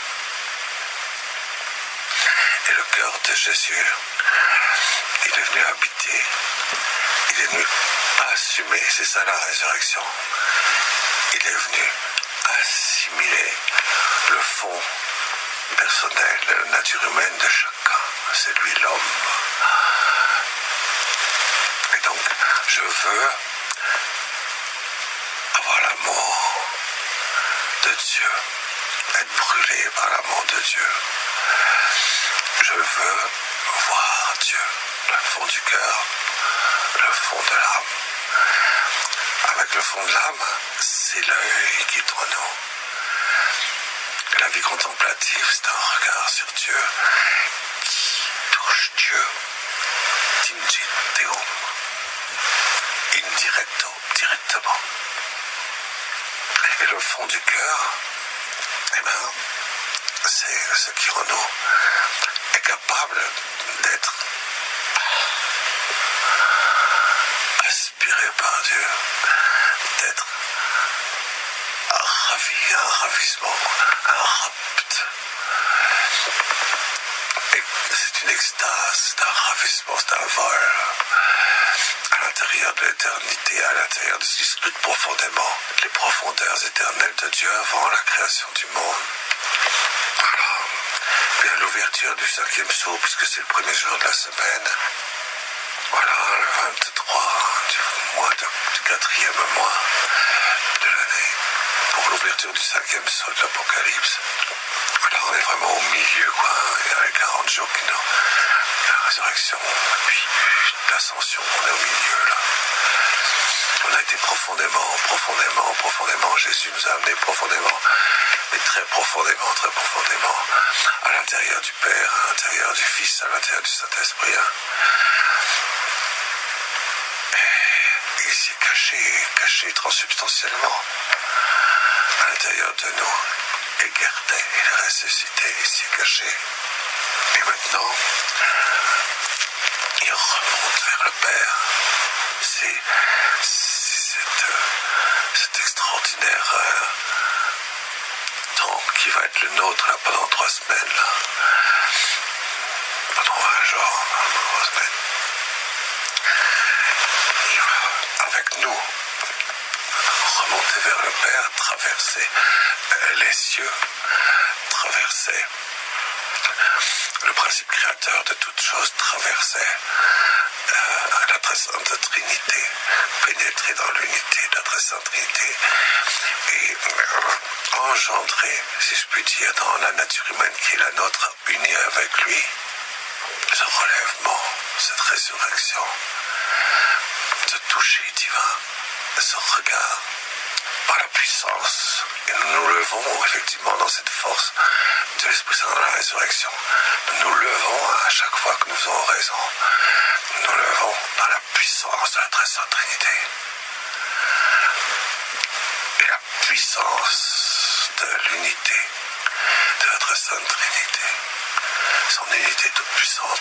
Et le cœur de Jésus, il est venu habiter. Il est venu assumer, c'est ça la résurrection. Il est venu assimiler le fond personnel, la nature humaine de chacun. C'est lui l'homme. Et donc, je veux avoir l'amour de Dieu, être brûlé par l'amour de Dieu. Je veux voir Dieu, le fond du cœur, le fond de l'âme. Avec le fond de l'âme, c'est l'œil qui est en nous. La vie contemplative, c'est un regard sur Dieu qui touche Dieu, tingit Deum, indirecto, directement. Et le fond du cœur, eh bien, c'est ce qui en nous est capable d'être aspiré par Dieu, d'être ravi, un ravissement, un rapt. Et c'est une extase, c'est un ravissement, c'est un vol à l'intérieur de l'éternité, à l'intérieur de ce qui scrute profondément les profondeurs éternelles de Dieu avant la création du monde. Voilà. Puis à l'ouverture du cinquième sceau, puisque c'est le premier jour de la semaine, voilà, le vingt-trois du mois de, du quatrième mois de l'année, pour l'ouverture du cinquième sceau de l'Apocalypse. Voilà, on est vraiment au milieu, quoi. Il y a les quarante jours qui nous... La résurrection, puis l'ascension, on est au milieu, là. On a été profondément, profondément, profondément, Jésus nous a amenés profondément, mais très profondément, très profondément, à l'intérieur du Père, à l'intérieur du Fils, à l'intérieur du Saint-Esprit. Hein. Et il s'y est caché, caché transubstantiellement, à l'intérieur de nous, écarté, il est ressuscité, il s'y est caché. Et maintenant, il remonte vers le Père. C'est, c'est cette, cet extraordinaire euh, temps qui va être le nôtre là, pendant trois semaines. Là. Pendant un jour, pendant trois semaines. Il va, avec nous, remonter vers le Père, traverser euh, les cieux, traverser le principe créateur de toute chose, traverser euh, la très sainte Trinité, pénétrer dans l'unité de la très sainte Trinité et euh, engendrer, si je puis dire, dans la nature humaine qui est la nôtre, unie avec lui, ce relèvement, cette résurrection, ce toucher divin, ce regard par la puissance. Et nous nous levons effectivement dans cette force de l'Esprit Saint dans la résurrection. Nous nous levons à chaque fois que nous avons raison. Nous nous levons dans la puissance de la très sainte Trinité. Et la puissance de l'unité de la très sainte Trinité. Son unité toute puissante.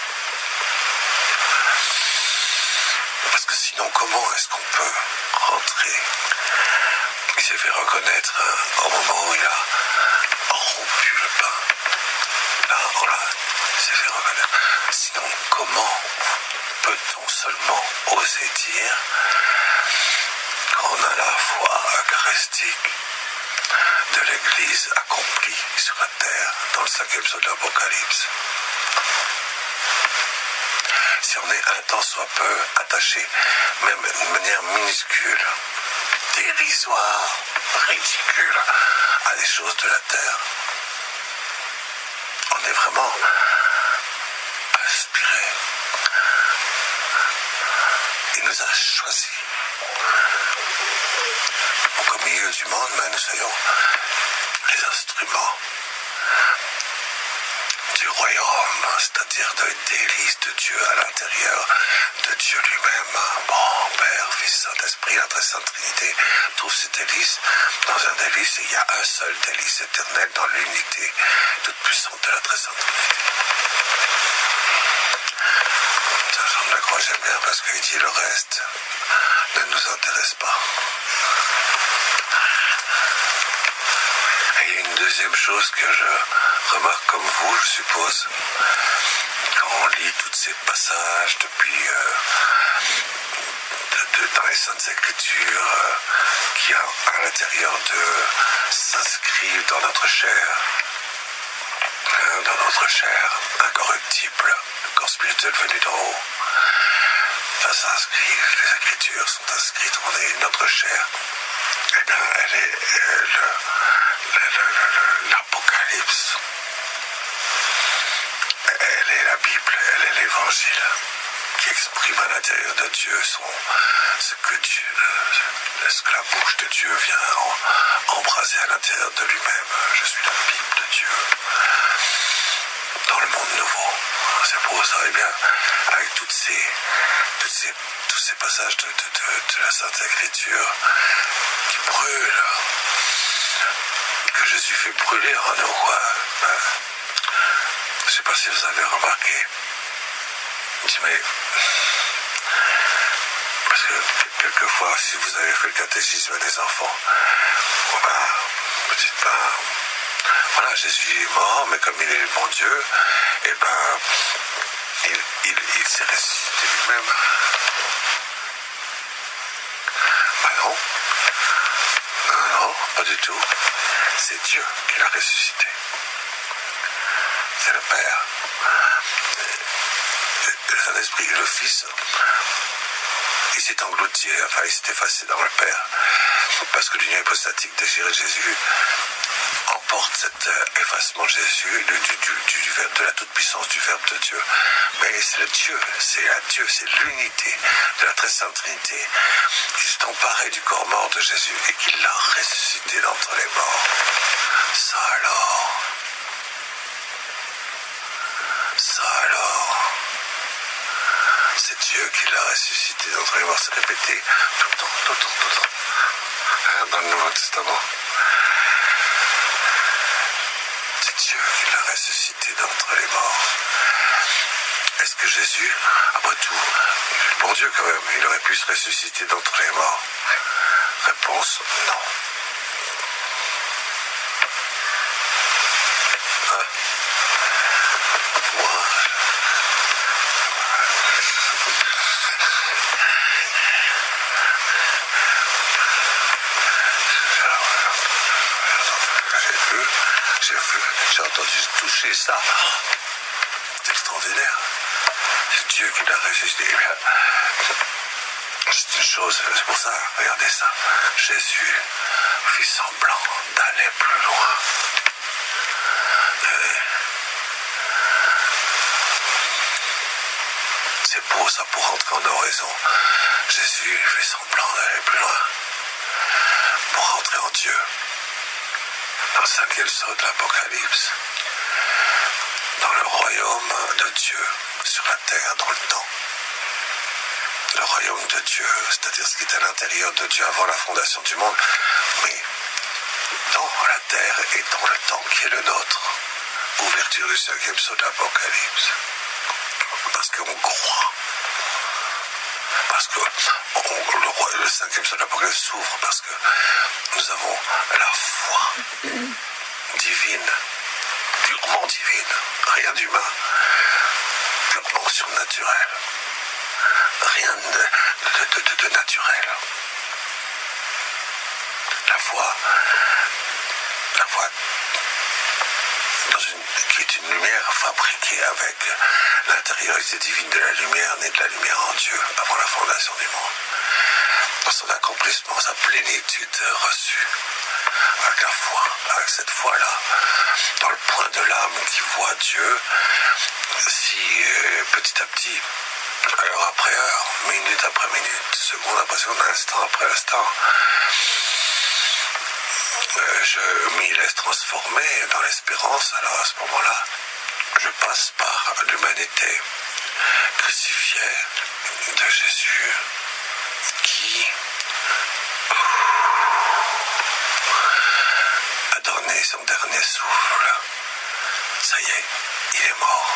Parce que sinon, comment est-ce qu'on peut rentrer? Il s'est fait reconnaître hein, au moment où il a rompu le pain. Là, voilà, il s'est fait reconnaître. Sinon, comment peut-on seulement oser dire qu'on a la foi eucharistique de l'Église accomplie sur la terre dans le cinquième sceau de l'Apocalypse? Si on est un tant soit peu attaché, même de manière minuscule, dérisoire, ridicule, à des choses de la terre, on est vraiment inspiré. Il nous a choisis pour qu'au milieu du monde, ben, nous soyons les instruments du royaume, c'est-à-dire de délices de Dieu à l'intérieur de Dieu lui-même. Bon, Père, Fils, Saint-Esprit, la très sainte Trinité trouve ses délices dans un délice, et il y a un seul délice éternel dans l'unité toute puissante de la très sainte Trinité. Ça, j'en le crois, j'aime bien parce qu'il dit le reste ne nous intéresse pas. Et il y a une deuxième chose que je remarque comme vous, je suppose, quand on lit tous ces passages depuis euh, de, de, dans les Saintes Écritures euh, qui à, à l'intérieur de s'inscrivent dans notre chair, hein, dans notre chair incorruptible, le corps spirituel venu d'en haut. Ça s'inscrit, les Écritures sont inscrites, on est notre chair. Eh bien, elle est euh, le, l'Apocalypse. Elle est la Bible, elle est l'Évangile qui exprime à l'intérieur l'intérieur de Dieu sont ce que Dieu, ce que la bouche de Dieu vient en, embraser à l'intérieur de lui-même. Je suis la Bible de Dieu dans le monde nouveau. C'est beau ça, et bien avec toutes ces, toutes ces, tous ces passages de, de, de, de la Sainte Écriture qui brûlent, que Jésus fait brûler en nous. Ben, je ne sais pas si vous avez remarqué. Je dis, mais parce que quelquefois, si vous avez fait le catéchisme des enfants, bon ben, vous dites, ben, voilà, Jésus est mort, mais comme il est le bon Dieu, et ben, il, il, il s'est ressuscité lui-même. Ben non, non, non, pas du tout. C'est Dieu qui l'a ressuscité. C'est le Père. Le Saint-Esprit, le Fils, il s'est englouti, enfin il s'est effacé dans le Père, parce que l'union hypostatique désirée de Jésus emporte cet effacement de Jésus, du, du, du, du verbe de la toute-puissance du Verbe de Dieu. Mais c'est le Dieu, c'est la Dieu, c'est l'unité de la très sainte Trinité qui s'est emparée du corps mort de Jésus et qui l'a ressuscité d'entre les morts. Ça alors, ça alors, c'est Dieu qui l'a ressuscité d'entre les morts. C'est répété tout le temps, tout le temps, tout le temps, hein, dans le Nouveau Testament. C'est Dieu qui l'a ressuscité d'entre les morts. Est-ce que Jésus, après tout, bon Dieu quand même, il aurait pu se ressusciter d'entre les morts? Réponse, non. Hein? Moi, j'ai vu, j'ai vu, j'ai entendu toucher ça. C'est extraordinaire. C'est Dieu qui l'a ressuscité. C'est une chose, c'est pour ça, regardez ça. Jésus fit semblant d'aller plus loin. Et c'est beau ça pour rentrer en oraison. Jésus fait semblant d'aller plus loin. Pour rentrer en Dieu. Dans le cinquième sceau de l'Apocalypse. Dans le royaume de Dieu, sur la terre, dans le temps. Le royaume de Dieu, c'est-à-dire ce qui est à l'intérieur de Dieu avant la fondation du monde, mais dans la terre et dans le temps qui est le nôtre. Ouverture du cinquième sceau de l'Apocalypse. Parce qu'on croit. Parce que on, le, roi, le cinquième sceau de l'Apocalypse s'ouvre parce que nous avons la foi divine, purement divine, rien d'humain, purement surnaturel, rien de, de, de, de naturel. La foi, la foi dans une, qui est une lumière fabriquée avec l'intériorité divine de la lumière, née de la lumière en Dieu avant la fondation du monde. Dans son accomplissement, sa plénitude reçue, avec la foi, avec cette foi-là, dans le point de l'âme qui voit Dieu, si euh, petit à petit, heure après heure, minute après minute, seconde après seconde, instant après instant, euh, je m'y laisse transformer dans l'espérance, alors à ce moment-là, je passe par l'humanité crucifiée de Jésus qui a donné son dernier souffle. Ça y est, il est mort.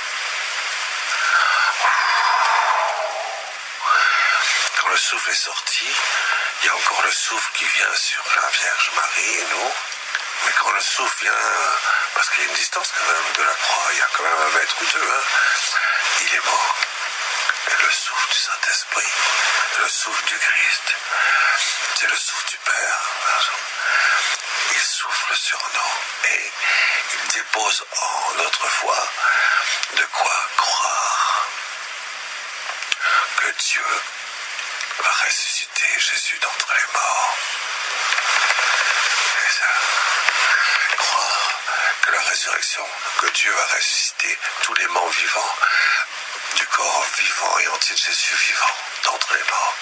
Quand le souffle est sorti, il y a encore le souffle qui vient sur la Vierge Marie et nous. Mais quand le souffle vient, parce qu'il y a une distance quand même de la croix, il y a quand même un mètre ou deux, hein, il est mort. Et le souffle du Saint-Esprit, le souffle du Christ, c'est le souffle du Père. Il souffle sur nous et il dépose en notre foi de quoi croire que Dieu va ressusciter Jésus d'entre les morts. Et ça, croire que la résurrection, que Dieu va ressusciter tous les morts vivants du corps vivant et entier de Jésus vivant d'entre les morts.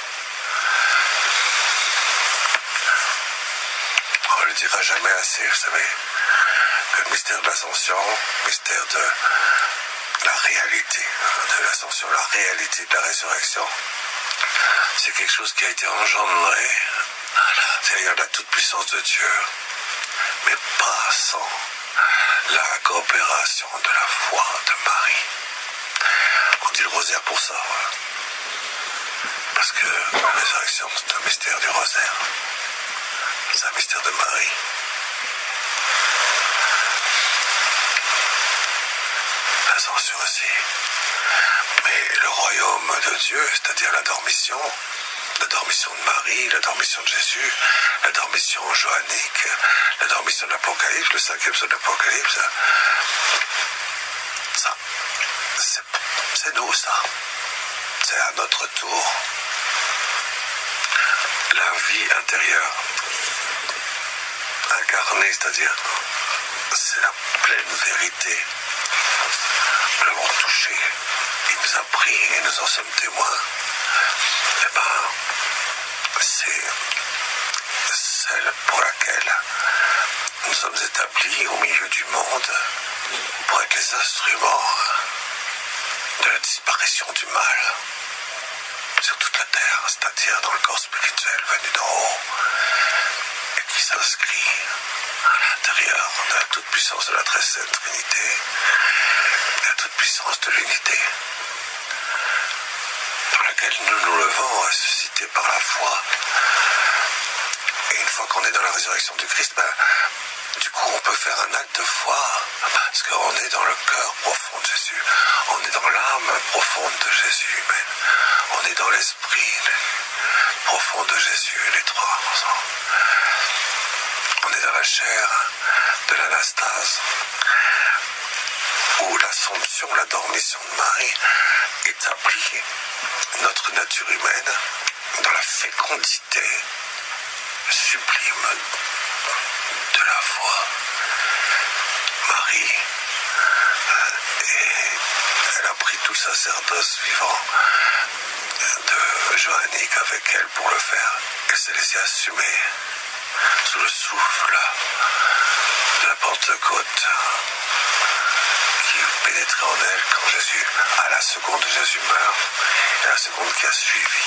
On ne le dira jamais assez, vous savez, que le mystère de l'ascension, le mystère de la réalité de l'ascension, la réalité de la résurrection, c'est quelque chose qui a été engendré, c'est-à-dire la toute-puissance de Dieu, mais pas sans la coopération de la foi de Marie. On dit le rosaire pour ça, voilà. Parce que la résurrection, c'est un mystère du rosaire. C'est un mystère de Marie. L'ascension aussi. Mais le royaume de Dieu, c'est-à-dire la dormition, la dormition de Marie, la dormition de Jésus, la dormition johannique, la dormition de l'Apocalypse, le cinquième psaume de l'Apocalypse, ça, c'est, c'est nous ça. C'est à notre tour. La vie intérieure, incarnée, c'est-à-dire, c'est la pleine vérité. Nous l'avons touché, il nous a pris et nous en sommes témoins. Eh ben, c'est celle pour laquelle nous sommes établis au milieu du monde pour être les instruments de la disparition du mal sur toute la terre, c'est-à-dire dans le corps spirituel venu d'en haut et qui s'inscrit à l'intérieur de la toute-puissance de la très sainte Trinité, de la toute-puissance de l'unité, dans laquelle nous nous levons ressuscités par la foi. Et une fois qu'on est dans la résurrection du Christ, ben, du coup on peut faire un acte de foi, parce qu'on est dans le cœur profond de Jésus, on est dans l'âme profonde de Jésus, mais on est dans l'esprit profond de Jésus, les trois ensemble. On est dans la chair de l'anastase, où l'assomption, la dormition de Marie établit notre nature humaine dans la fécondité sublime de la foi. Marie, et elle a pris tout le sacerdoce vivant de johannique avec elle pour le faire. Elle s'est laissée assumer sous le souffle de la Pentecôte qui pénétrait en elle quand Jésus, à la seconde Jésus meurt, et la seconde qui a suivi.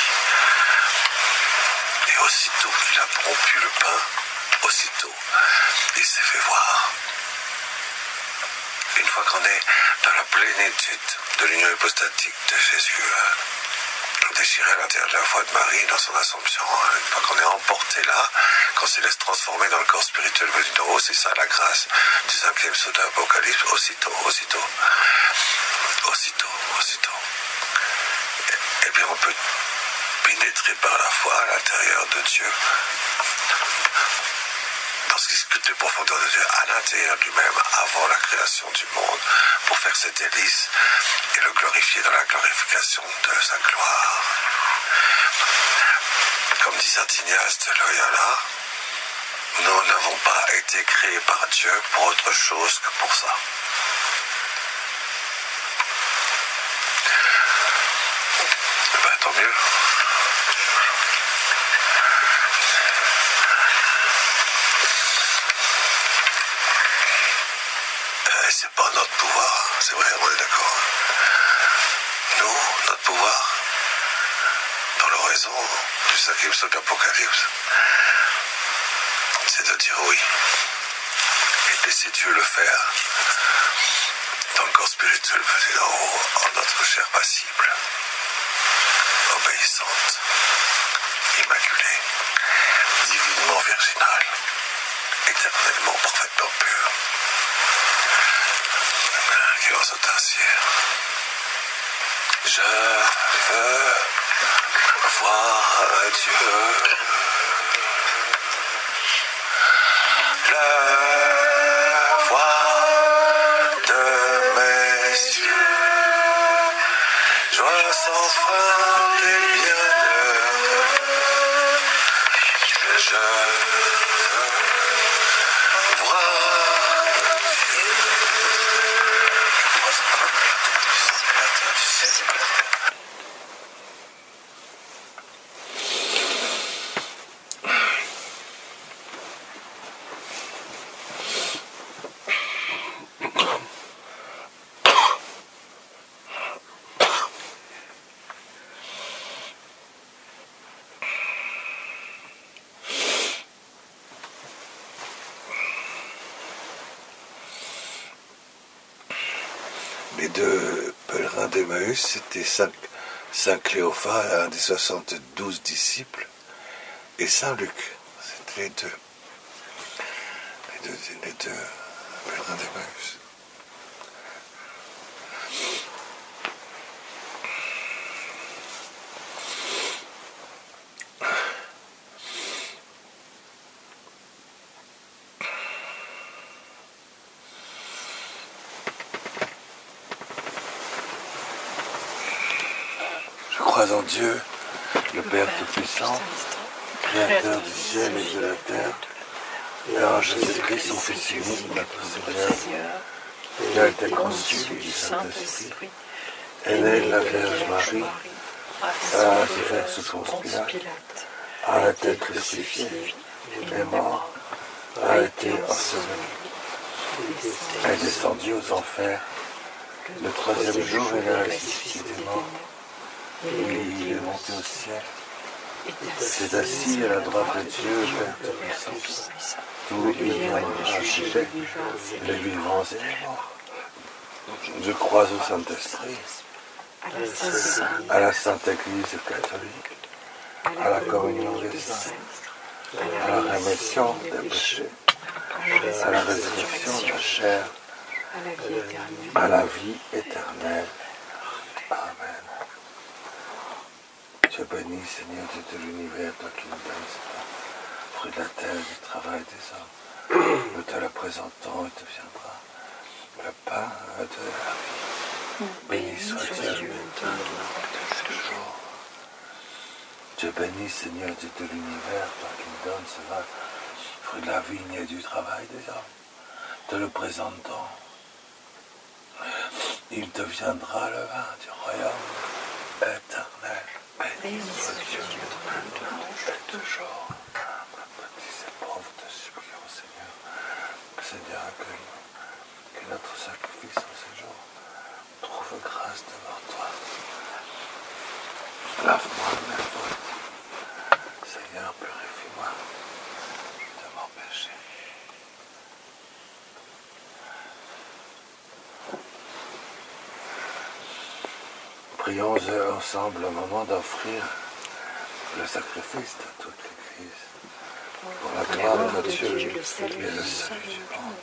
Et aussitôt qu'il a rompu le pain, aussitôt, il s'est fait voir. Une fois qu'on est dans la plénitude de l'union hypostatique de Jésus, déchiré à l'intérieur de la foi de Marie dans son Assomption, une fois qu'on est emporté là, qu'on se laisse transformer dans le corps spirituel venu d'en haut, c'est ça la grâce du cinquième psaume de l'Apocalypse, aussitôt, aussitôt, aussitôt, aussitôt. Eh bien, on peut pénétrer par la foi à l'intérieur de Dieu, dans ce qui scrute les profondeurs de Dieu, à l'intérieur de lui-même, avant la création du monde, pour faire ses délices et le glorifier dans la glorification de sa gloire. Comme dit saint Ignace de Loyola, nous n'avons pas été créés par Dieu pour autre chose que pour ça. Ben, tant mieux. Et c'est pas notre pouvoir, c'est vrai, on est d'accord. Nous, notre pouvoir, dans l'oraison du cinquième psaume de l'Apocalypse, c'est de dire oui et de laisser Dieu le faire dans le corps spirituel venu d'en haut, en notre chair passible, obéissante, immaculée, divinement virginale, éternellement parfaitement pure. Qu'il en soit ainsi. Je veux voir Dieu, le voir de mes yeux, joie sans fin des bienheureux. Je veux voir Dieu. les deux pèlerins d'Emmaüs, c'était Saint, Saint Cléophas, un des soixante-douze disciples, et Saint Luc. C'était les deux. Les deux, les deux pèlerins d'Emmaüs. Je crois en Dieu, le Père Tout-Puissant, Créateur du ciel et de la terre, et en Jésus-Christ, son Fils unique, notre Seigneur, qui a été conçu du Saint-Esprit, est né de la Vierge Marie, a souffert sous Ponce Pilate, a été crucifié, est mort, a été enseveli, est descendu aux enfers, le troisième jour il est ressuscité des morts, et il est monté au ciel, s'est assis à la droite de Dieu, Père Tout-Puissant, d'où il viendra juger les vivants et les morts. Je crois au Saint-Esprit, à la Sainte Église catholique, à la communion des saints, à la rémission des péchés, à la résurrection de la chair, à la vie éternelle. Amen. Dieu béni, Seigneur Dieu de l'univers, toi qui nous donnes ce fruit de la terre et du travail des hommes. Nous te le présentons et te viendra le pain de la vie. Béni soit Dieu, toujours. Dieu béni, Seigneur Dieu de l'univers, toi qui nous donnes ce fruit de la vigne et du travail des hommes. Te le présentons. Il deviendra le vin du royaume éternel. Béni soit Dieu, toujours. Petits et pauvres, te supplions, Seigneur. Seigneur, accueille-nous. Que notre sacrifice en ce jour trouve grâce devant toi. Lave-moi de mes fautes. Seigneur, purifie-moi de mon péché. Prions ensemble au moment d'offrir le sacrifice de toute l'Église, pour la gloire de notre Dieu et le salut du monde.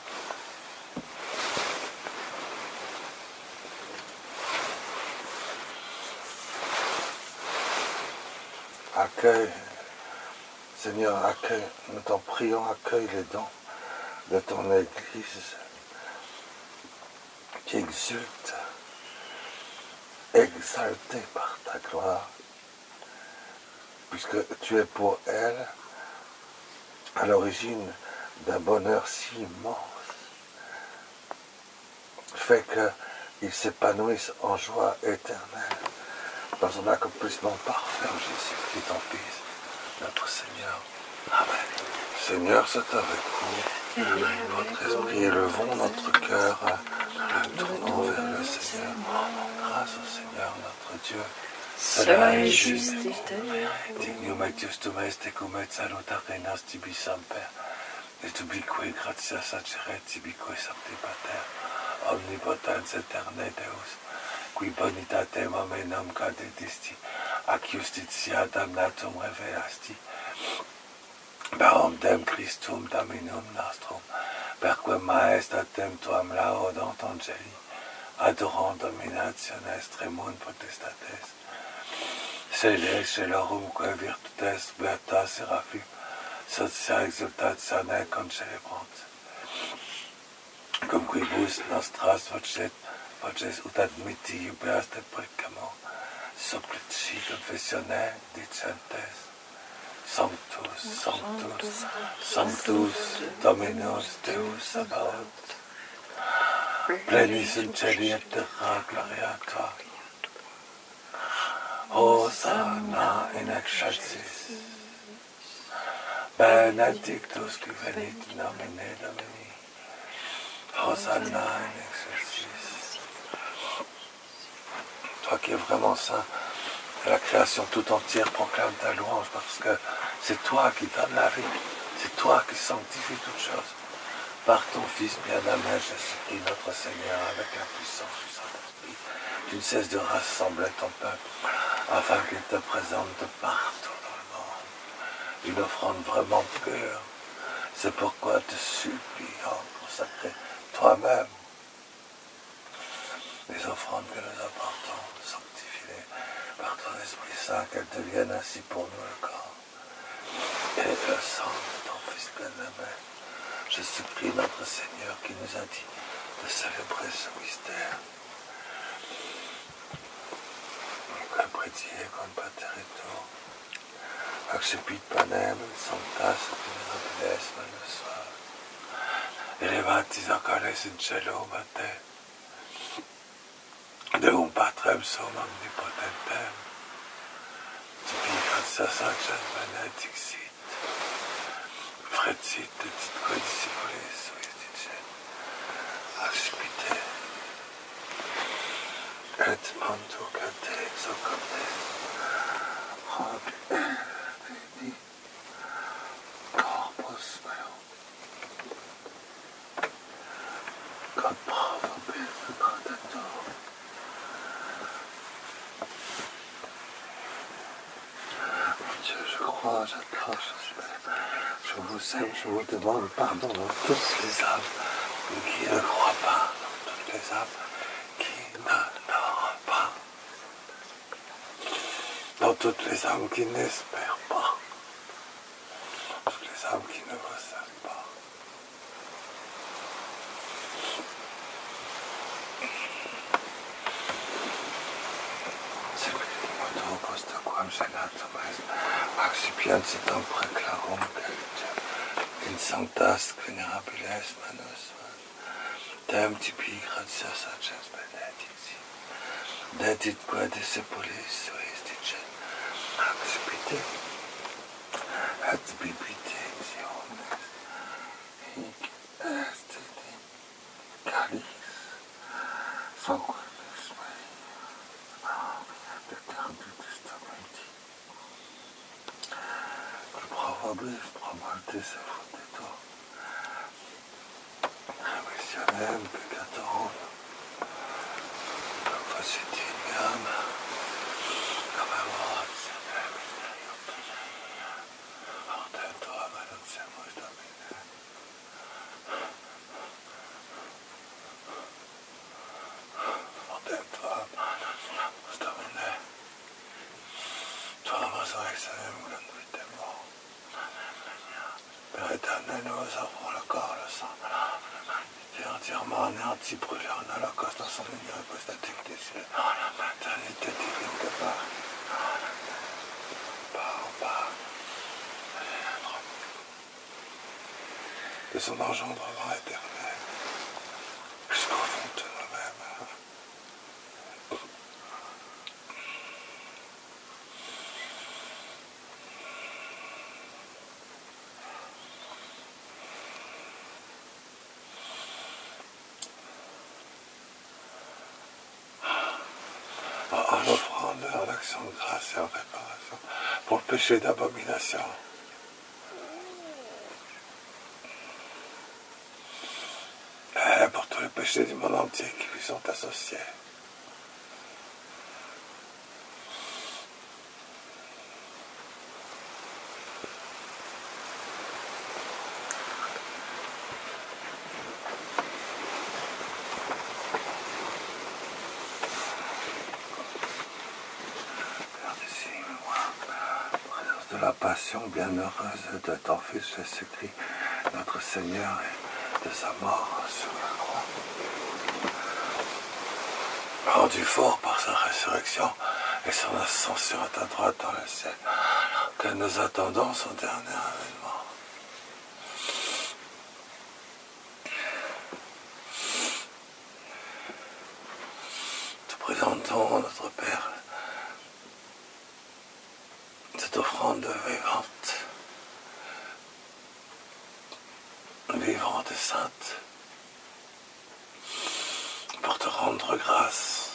Accueille, Seigneur, accueille, nous t'en prions, accueille les dons de ton Église qui exulte, exalté par ta gloire, puisque tu es pour elle à l'origine d'un bonheur si immense, fait qu'ils s'épanouissent en joie éternelle dans un accomplissement parfait en Jésus, ton Fils, notre Seigneur. Amen. Seigneur, c'est avec vous, votre esprit, élevons notre cœur, tournons vers le Seigneur. Grâce au Seigneur, notre Dieu. Cela est juste. Dignum et justum est cum et salutarenas tibi semper, et ubique gratias ageret tibique sancti pater, omnipotens aeterne Deus, qui bonitatem amenum cadetisti, ac justitia damnatum reveasti, per omnem Christum Dominum nostrum, perque maestatem tuam laudant angeli, adorant dominationes tremunt potestates, Sede celorum quae virtutes beata seraphim, socia exultatione concelebrant. Cum quibus nostras voces, voces ut admitti jubeas te precamo, supplici confessione dicentes, Sanctus, Sanctus, Sanctus, Dominus Deus Sabaoth, plenis in celi et terra gloria tua, Hosanna in excelsis, benedictus qui venit in nomine Domini, Hosanna in excelsis. Toi qui es vraiment saint, la création tout entière proclame ta louange parce que c'est toi qui donnes la vie, c'est toi qui sanctifies toutes choses par ton Fils bien-aimé Jésus-Christ notre Seigneur avec la puissance du prie, tu ne cesses de rassembler ton peuple, afin qu'il te présente de partout dans le monde une offrande vraiment pure. C'est pourquoi te supplie en consacrer toi-même les offrandes que nous apportons, sanctifie-les par ton Esprit Saint, qu'elles deviennent ainsi pour nous le corps et le sang de ton Fils bien-aimé, Jésus-Christ notre Seigneur, qui nous a dit de célébrer ce mystère. Preghiere con paterito, accipit panem, sanctas venerabiles manus suae, elevatis acales in cielo mate, Deum Patrem sum omnipotentem, tibi gratias agens benedixit, frecit et quae discipulis suis dicet, accipite, et manducate socate, hoc vidi corpus meum, quod provobis peccator. Dieu, je crois, j'adore, j'espère, je vous aime, je vous demande pardon dans toutes les âmes qui ne croient pas, dans toutes les âmes qui n'adorent pas, dans toutes les âmes qui n'espèrent pas, dans toutes les âmes qui ne vous aiment pas. Sequim post quam senatum est, accipientitam preclarum Christum, in sanctas venerabiles manus suae, Deum tibi gratias agens benedicti, dedit quae discipulis suis dicet, accipite, et bibite siones, hic est in calis sanguinis mei, d'eternum testamenti, que probablis promaltis et funditur, remissionem peccatorum, faciti meam, camemorat miserium ordento amanentiamus Domine. Ordento amanentiamus Domine. Toi, Mason Excellem, granditement. Père éternel, nous vous offrons le corps, le sang, et entièrement anéanti, brûlé en holocauste dans son union hypostatique des cieux, l'éternité divine de Marie, par en part, de son engendrement éternel, jusqu'au fond de nous-mêmes. En offrande, en action de grâce et en réparation pour le péché d'abomination. Et pour tous les péchés du monde entier qui lui sont associés. De la passion bienheureuse de ton Fils Jésus-Christ, notre Seigneur, et de sa mort sur la croix. Rendu fort par sa résurrection et son ascension à ta droite dans le ciel, que nous attendons son dernier avènement. Te présentons, notre Père, cette offrande vivante, vivante et sainte, pour te rendre grâce.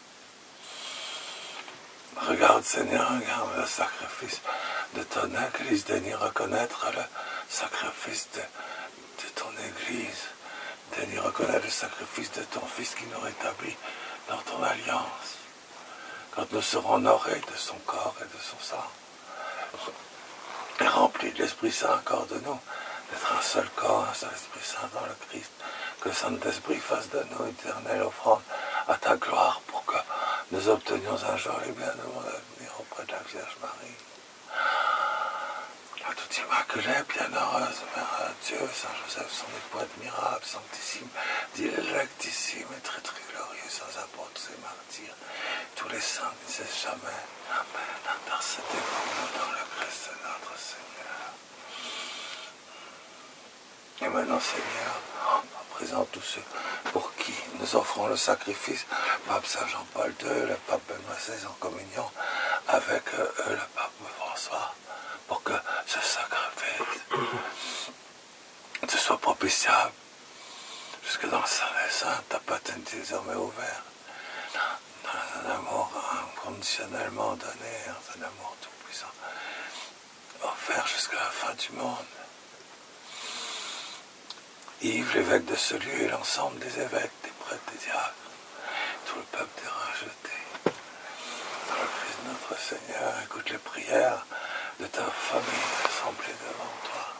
Regarde, Seigneur, regarde le sacrifice de ton Église, daigne reconnaître le sacrifice de, de ton Église, daigne reconnaître le sacrifice de ton Fils qui nous rétablit dans ton alliance. Quand nous serons honorés de son corps et de son sang, et remplis de l'Esprit Saint encore de nous, d'être un seul corps, un seul Esprit Saint dans le Christ, que le Saint-Esprit fasse de nous éternelle offrande à ta gloire pour que nous obtenions un jour les biens de mon avenir auprès de la Vierge Marie. À tout immaculé, bienheureuse Mère de Dieu, Saint Joseph, son époux admirable, sanctissime, dilectissime et très très glorieux, sans apôtres et martyrs, tous les saints ne cessent jamais. Amen. Intercédez pour nous dans le Christ de notre Seigneur. Et maintenant, Seigneur, à présent tous ceux pour qui nous offrons le sacrifice, Pape Saint Jean-Paul deux, le Pape Benoît seize en communion avec eux, le Pape François, pour que ce sacrifice te soit propitiable jusque dans le Saint des Saints, ta paternité désormais ouverte, dans un amour inconditionnellement donné, dans un amour tout-puissant, offert jusqu'à la fin du monde. Yves, l'évêque de ce lieu, et l'ensemble des évêques, des prêtres, des diacres, tout le peuple des rachetés. Dans le Christ notre Seigneur, écoute les prières de ta famille assemblée devant toi.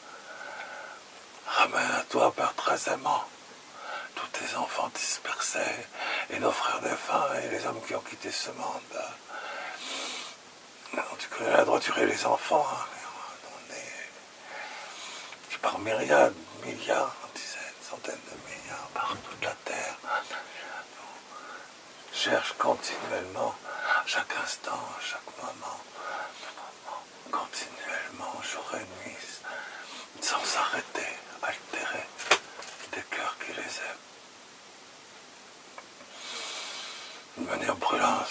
Ramène à toi, Père très aimant, tous tes enfants dispersés, et nos frères défunts, et les hommes qui ont quitté ce monde. Tu connais la droiture et les enfants, hein, on est par myriades, milliards, dizaines, centaines de milliards, par toute la terre. On cherche continuellement, à chaque instant, à chaque moment, continuellement, jour et nuit, sans s'arrêter, altérer des cœurs qui les aiment. D'une manière brûlante.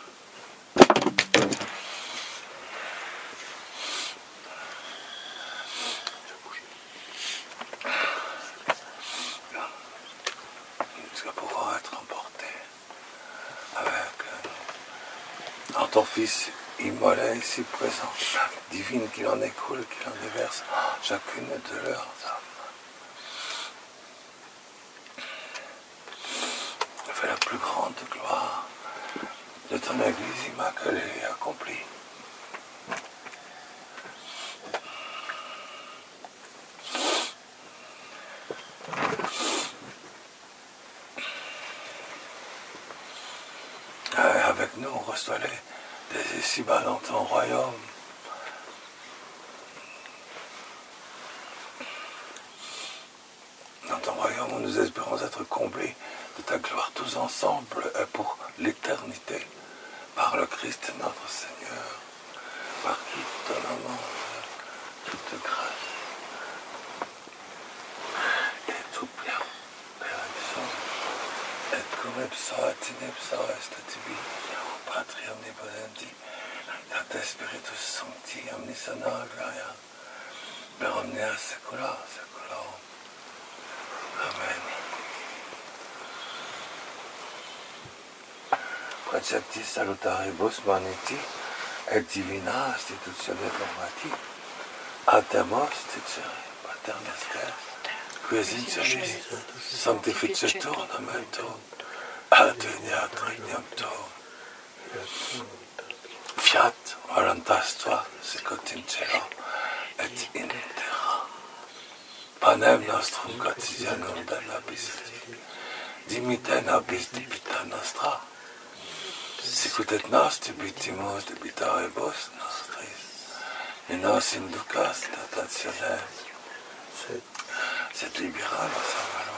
Ton Fils immolé ici présent, divine qu'il en écoule, qu'il en déverse chacune de leurs âmes. Fais la plus grande gloire de ton Église immaculée et accomplie. Et avec nous, reçois-les dès ici-bas dans ton royaume. Dans ton royaume où nous espérons être comblés de ta gloire tous ensemble et pour l'éternité, par le Christ notre Seigneur, par qui tout en amont, toute grâce et tout bien, et cum ipsa et in ipsa est tibi, Patri omnipotenti, et Spiritus Sancti, omniscient gloria, per omnia saecula saeculorum. Amen. Preceptis salutaribus maniti, et divina institutione formati, ademos dicere paternesque, quies in celis sanctificetur nomen tuum, adveniat regnum tuum. Fiat voluntas tua, sicut in cielo et in terra. Panem nostrum quotidianum da nobis, dimite nobis debita nostra, sicut et nos debitimus debitoribus nostris, et nos inducas tentationem, sed libera nos a malo.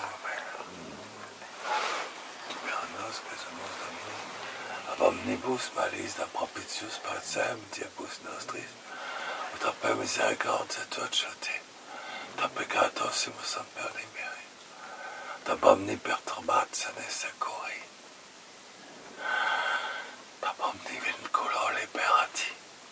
Libera-nos, quesumus Domini, ab omnibus malis da propitius pacem diebus nostris, ut a per misericordia tua chate, ta peccatos imus amper liberi, ta omni perturbatione securi, ta omni vinculo liberati,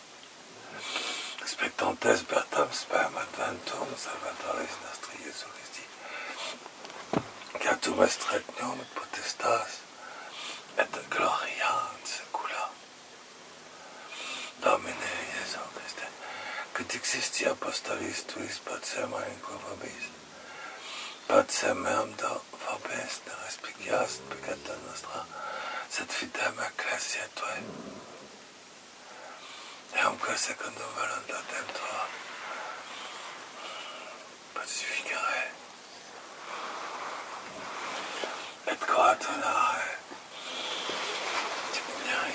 spectantes bertam spem adventum salvatoris nostri Iesu Christi, quatum est regnum et potestas et gloria in saecula. Domine Iesu Christe, que dixisti apostolis tuis pacem in quo vobis, pacem meam do nobis, ne respigias, peccata nostra, sed fideam ecclesiae, eumque secundum voluntatem tua, pacificare, et coordinare, diminuire,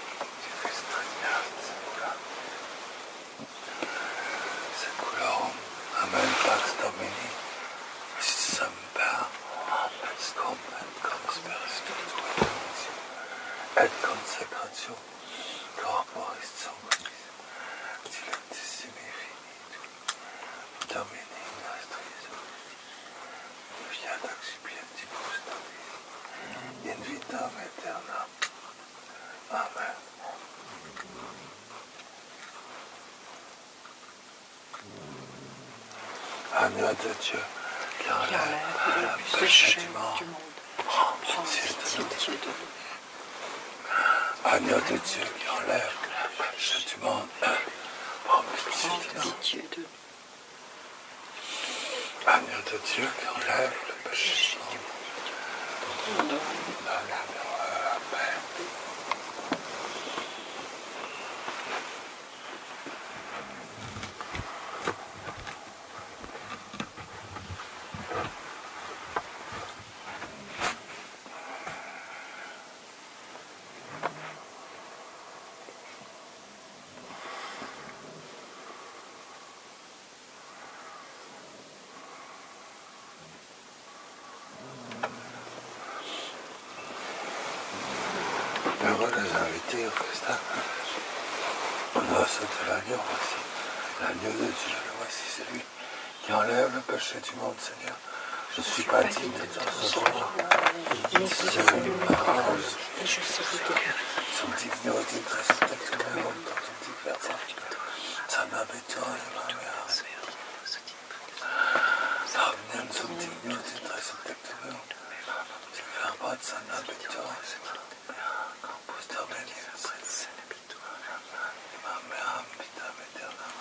seculorum, amen, pax Domini, sit semper, et cum et cum spiritu et consecratio corporis sanguis dilectissimi finit Domini nostris fiat expientibus nobis in vitam aeternam. Amen. Agneau de Dieu qui enlève le péché du monde, prends pitié de nous. Agneau de Dieu qui enlève le péché du monde, prends pitié de nous. Agneau de Dieu qui enlève le péché du monde, donne-nous la paix. Heureux les invités au festin. Noces de l'agneau, voici l'agneau de Dieu, voici celui qui enlève le péché du monde, Seigneur. Je ne suis pas digne de te recevoir. C'est une parole. Som digno di respektumeum, totum diversa. Sana vittoria, Maria. Omnium sum digno di respektumeum. Verbat sana vittoria. Campus Domini, Amen, vitam aeternam.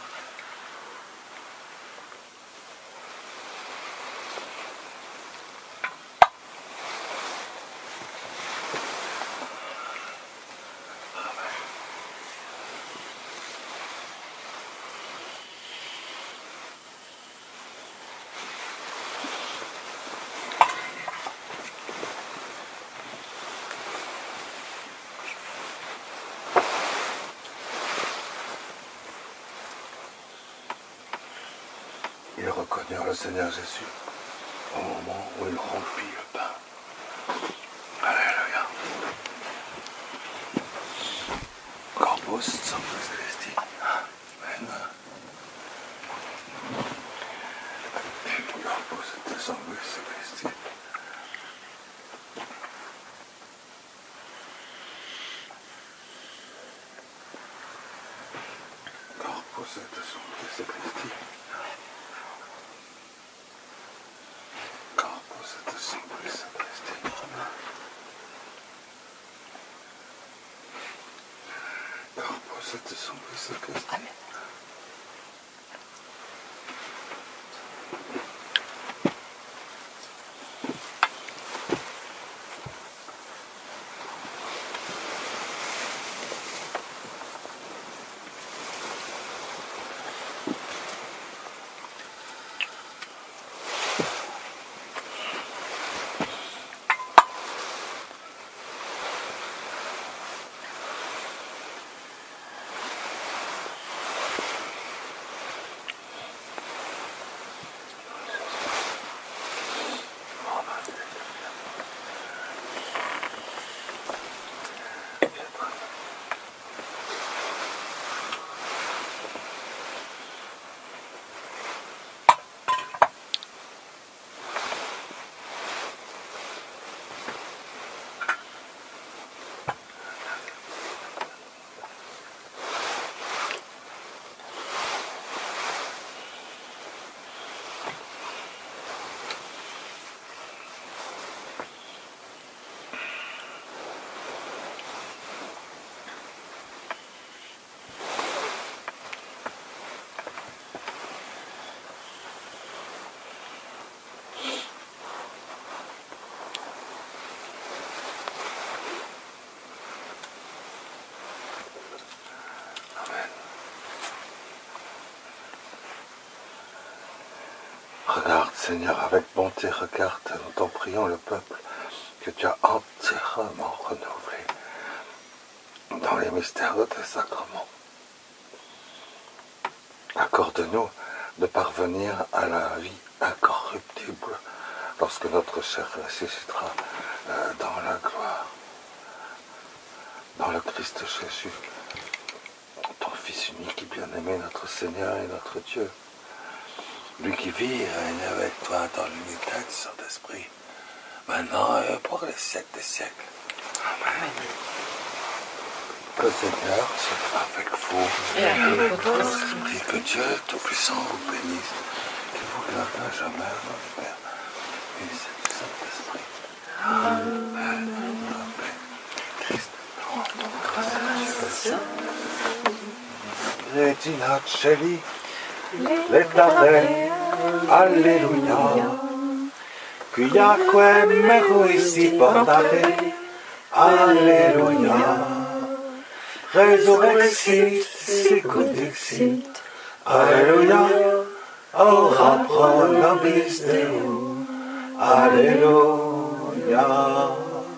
Ils reconnurent le Seigneur Jésus au moment où il rompit le pain. Alléluia. Corpus Sanctus Christi. Amen. Corpus Sanctus Christi. Corpus Sanctus Christi. Corpus Sanctus Christi. Amen. Seigneur, avec bonté, regarde, nous t'en prions le peuple que tu as entièrement renouvelé dans les mystères de tes sacrements. Accorde-nous de parvenir à la vie incorruptible lorsque notre chair ressuscitera euh, dans la gloire, dans le Christ Jésus, ton Fils unique et bien-aimé, notre Seigneur et notre Dieu, lui qui vit et règne avec toi dans l'unité du Saint-Esprit, maintenant et pour les siècles des siècles. Amen. Que le Seigneur soit avec vous Et avec votre esprit, que Dieu Tout-Puissant vous bénisse, qu'il vous garde à jamais dans le Père, Fils et du Saint-Esprit. Amen. Amen. Christ, grâce. Regina Celi, l'Éternel, Alléluia. Quiaque meruici portare, Alléluia. Resurrexit, sicut dixit, Alléluia. Ora pro nobis Deum, Alléluia.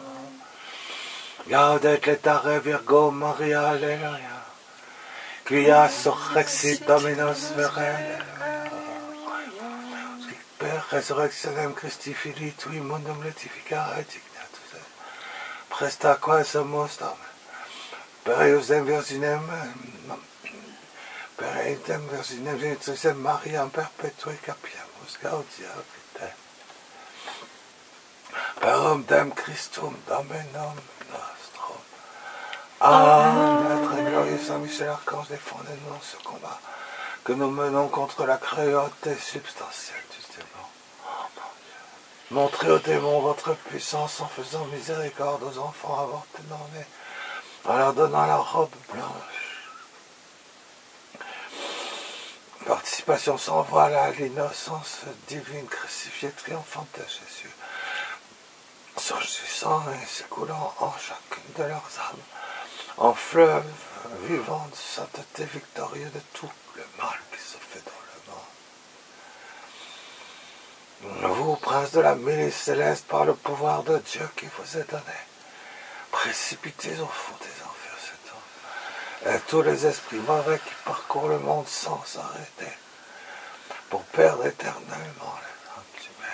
Gaudet letare Virgo Maria, Alléluia. Quia surrexit Dominus vere, Per resurrectionem Christi Filii Tui mundum letificare dignatus est. Presta quaesumus Domine. Per eusem Virginem, per eusem Virginem Genitrisem Mariam perpetue capiamus gaudia vitae. Per omdem Christum Dominum nostrum. Amen. Notre glorieux Saint Michel Archange, défendez-nous dans ce combat que nous menons contre la cruauté substantielle du démon. Oh mon Dieu. Montrez aux démons votre puissance en faisant miséricorde aux enfants avortés nés, en leur donnant la robe blanche. Participation sans voile à l'innocence divine crucifiée triomphante de Jésus, surgissant et s'écoulant en chacune de leurs âmes, en fleuve vivant de sainteté victorieux de tout le mal qui se fait dans le monde. Vous, prince de la milice céleste, par le pouvoir de Dieu qui vous est donné, précipitez au fond des enfers cet homme, et tous les esprits mauvais qui parcourent le monde sans s'arrêter, pour perdre éternellement les âmes humaines.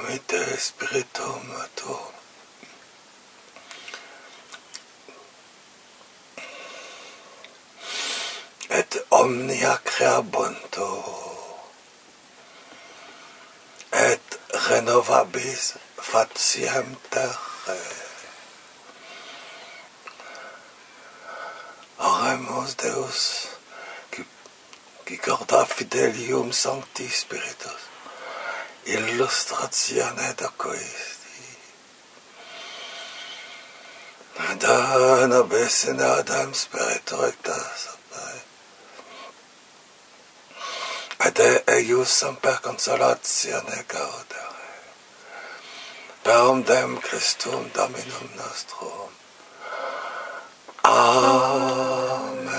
Dormite spiritum tuum. Et omnia creabunto. Et renovabis faciem terrae. Oremus Deus, qui corda fidelium sancti spiritus, illustratione docoisti. Da nobis in Adam spiritu rectas, et eius semper consolatione gaudere. Per omnem Christum Dominum nostrum. Amen.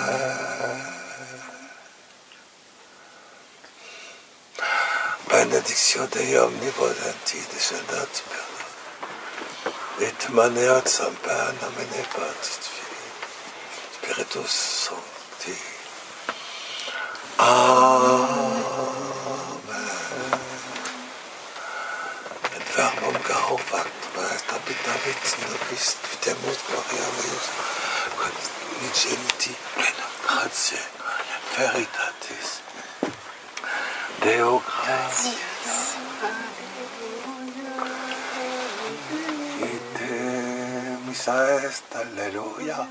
Benedictio Dei omnipotenti descendat super nos, et maneat semper nomine Patris Filii, Spiritus Sancti. Amen. Et verbum caro factum est habitavit nobis vitemus gloria meus, quod unigeniti gratiae veritatis. Deo gratias. Ite missa est, alleluia,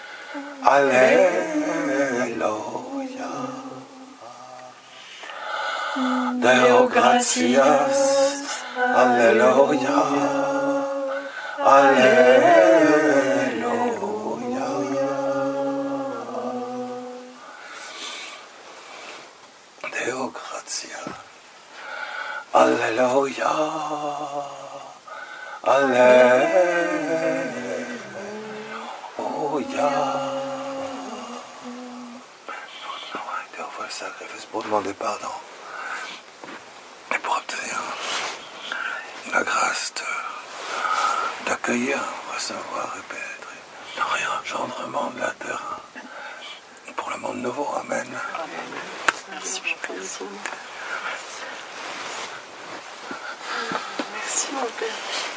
alleluia. Deo gratias, alleluia, alleluia. Deo gratias, alleluia, alleluia. Nous avons été offert le sacrifice pour demander pardon. Et pour obtenir la grâce de, d'accueillir, recevoir et pénétrer le réengendrement de la terre pour le monde nouveau. Amen. Merci, merci. Merci mon Père.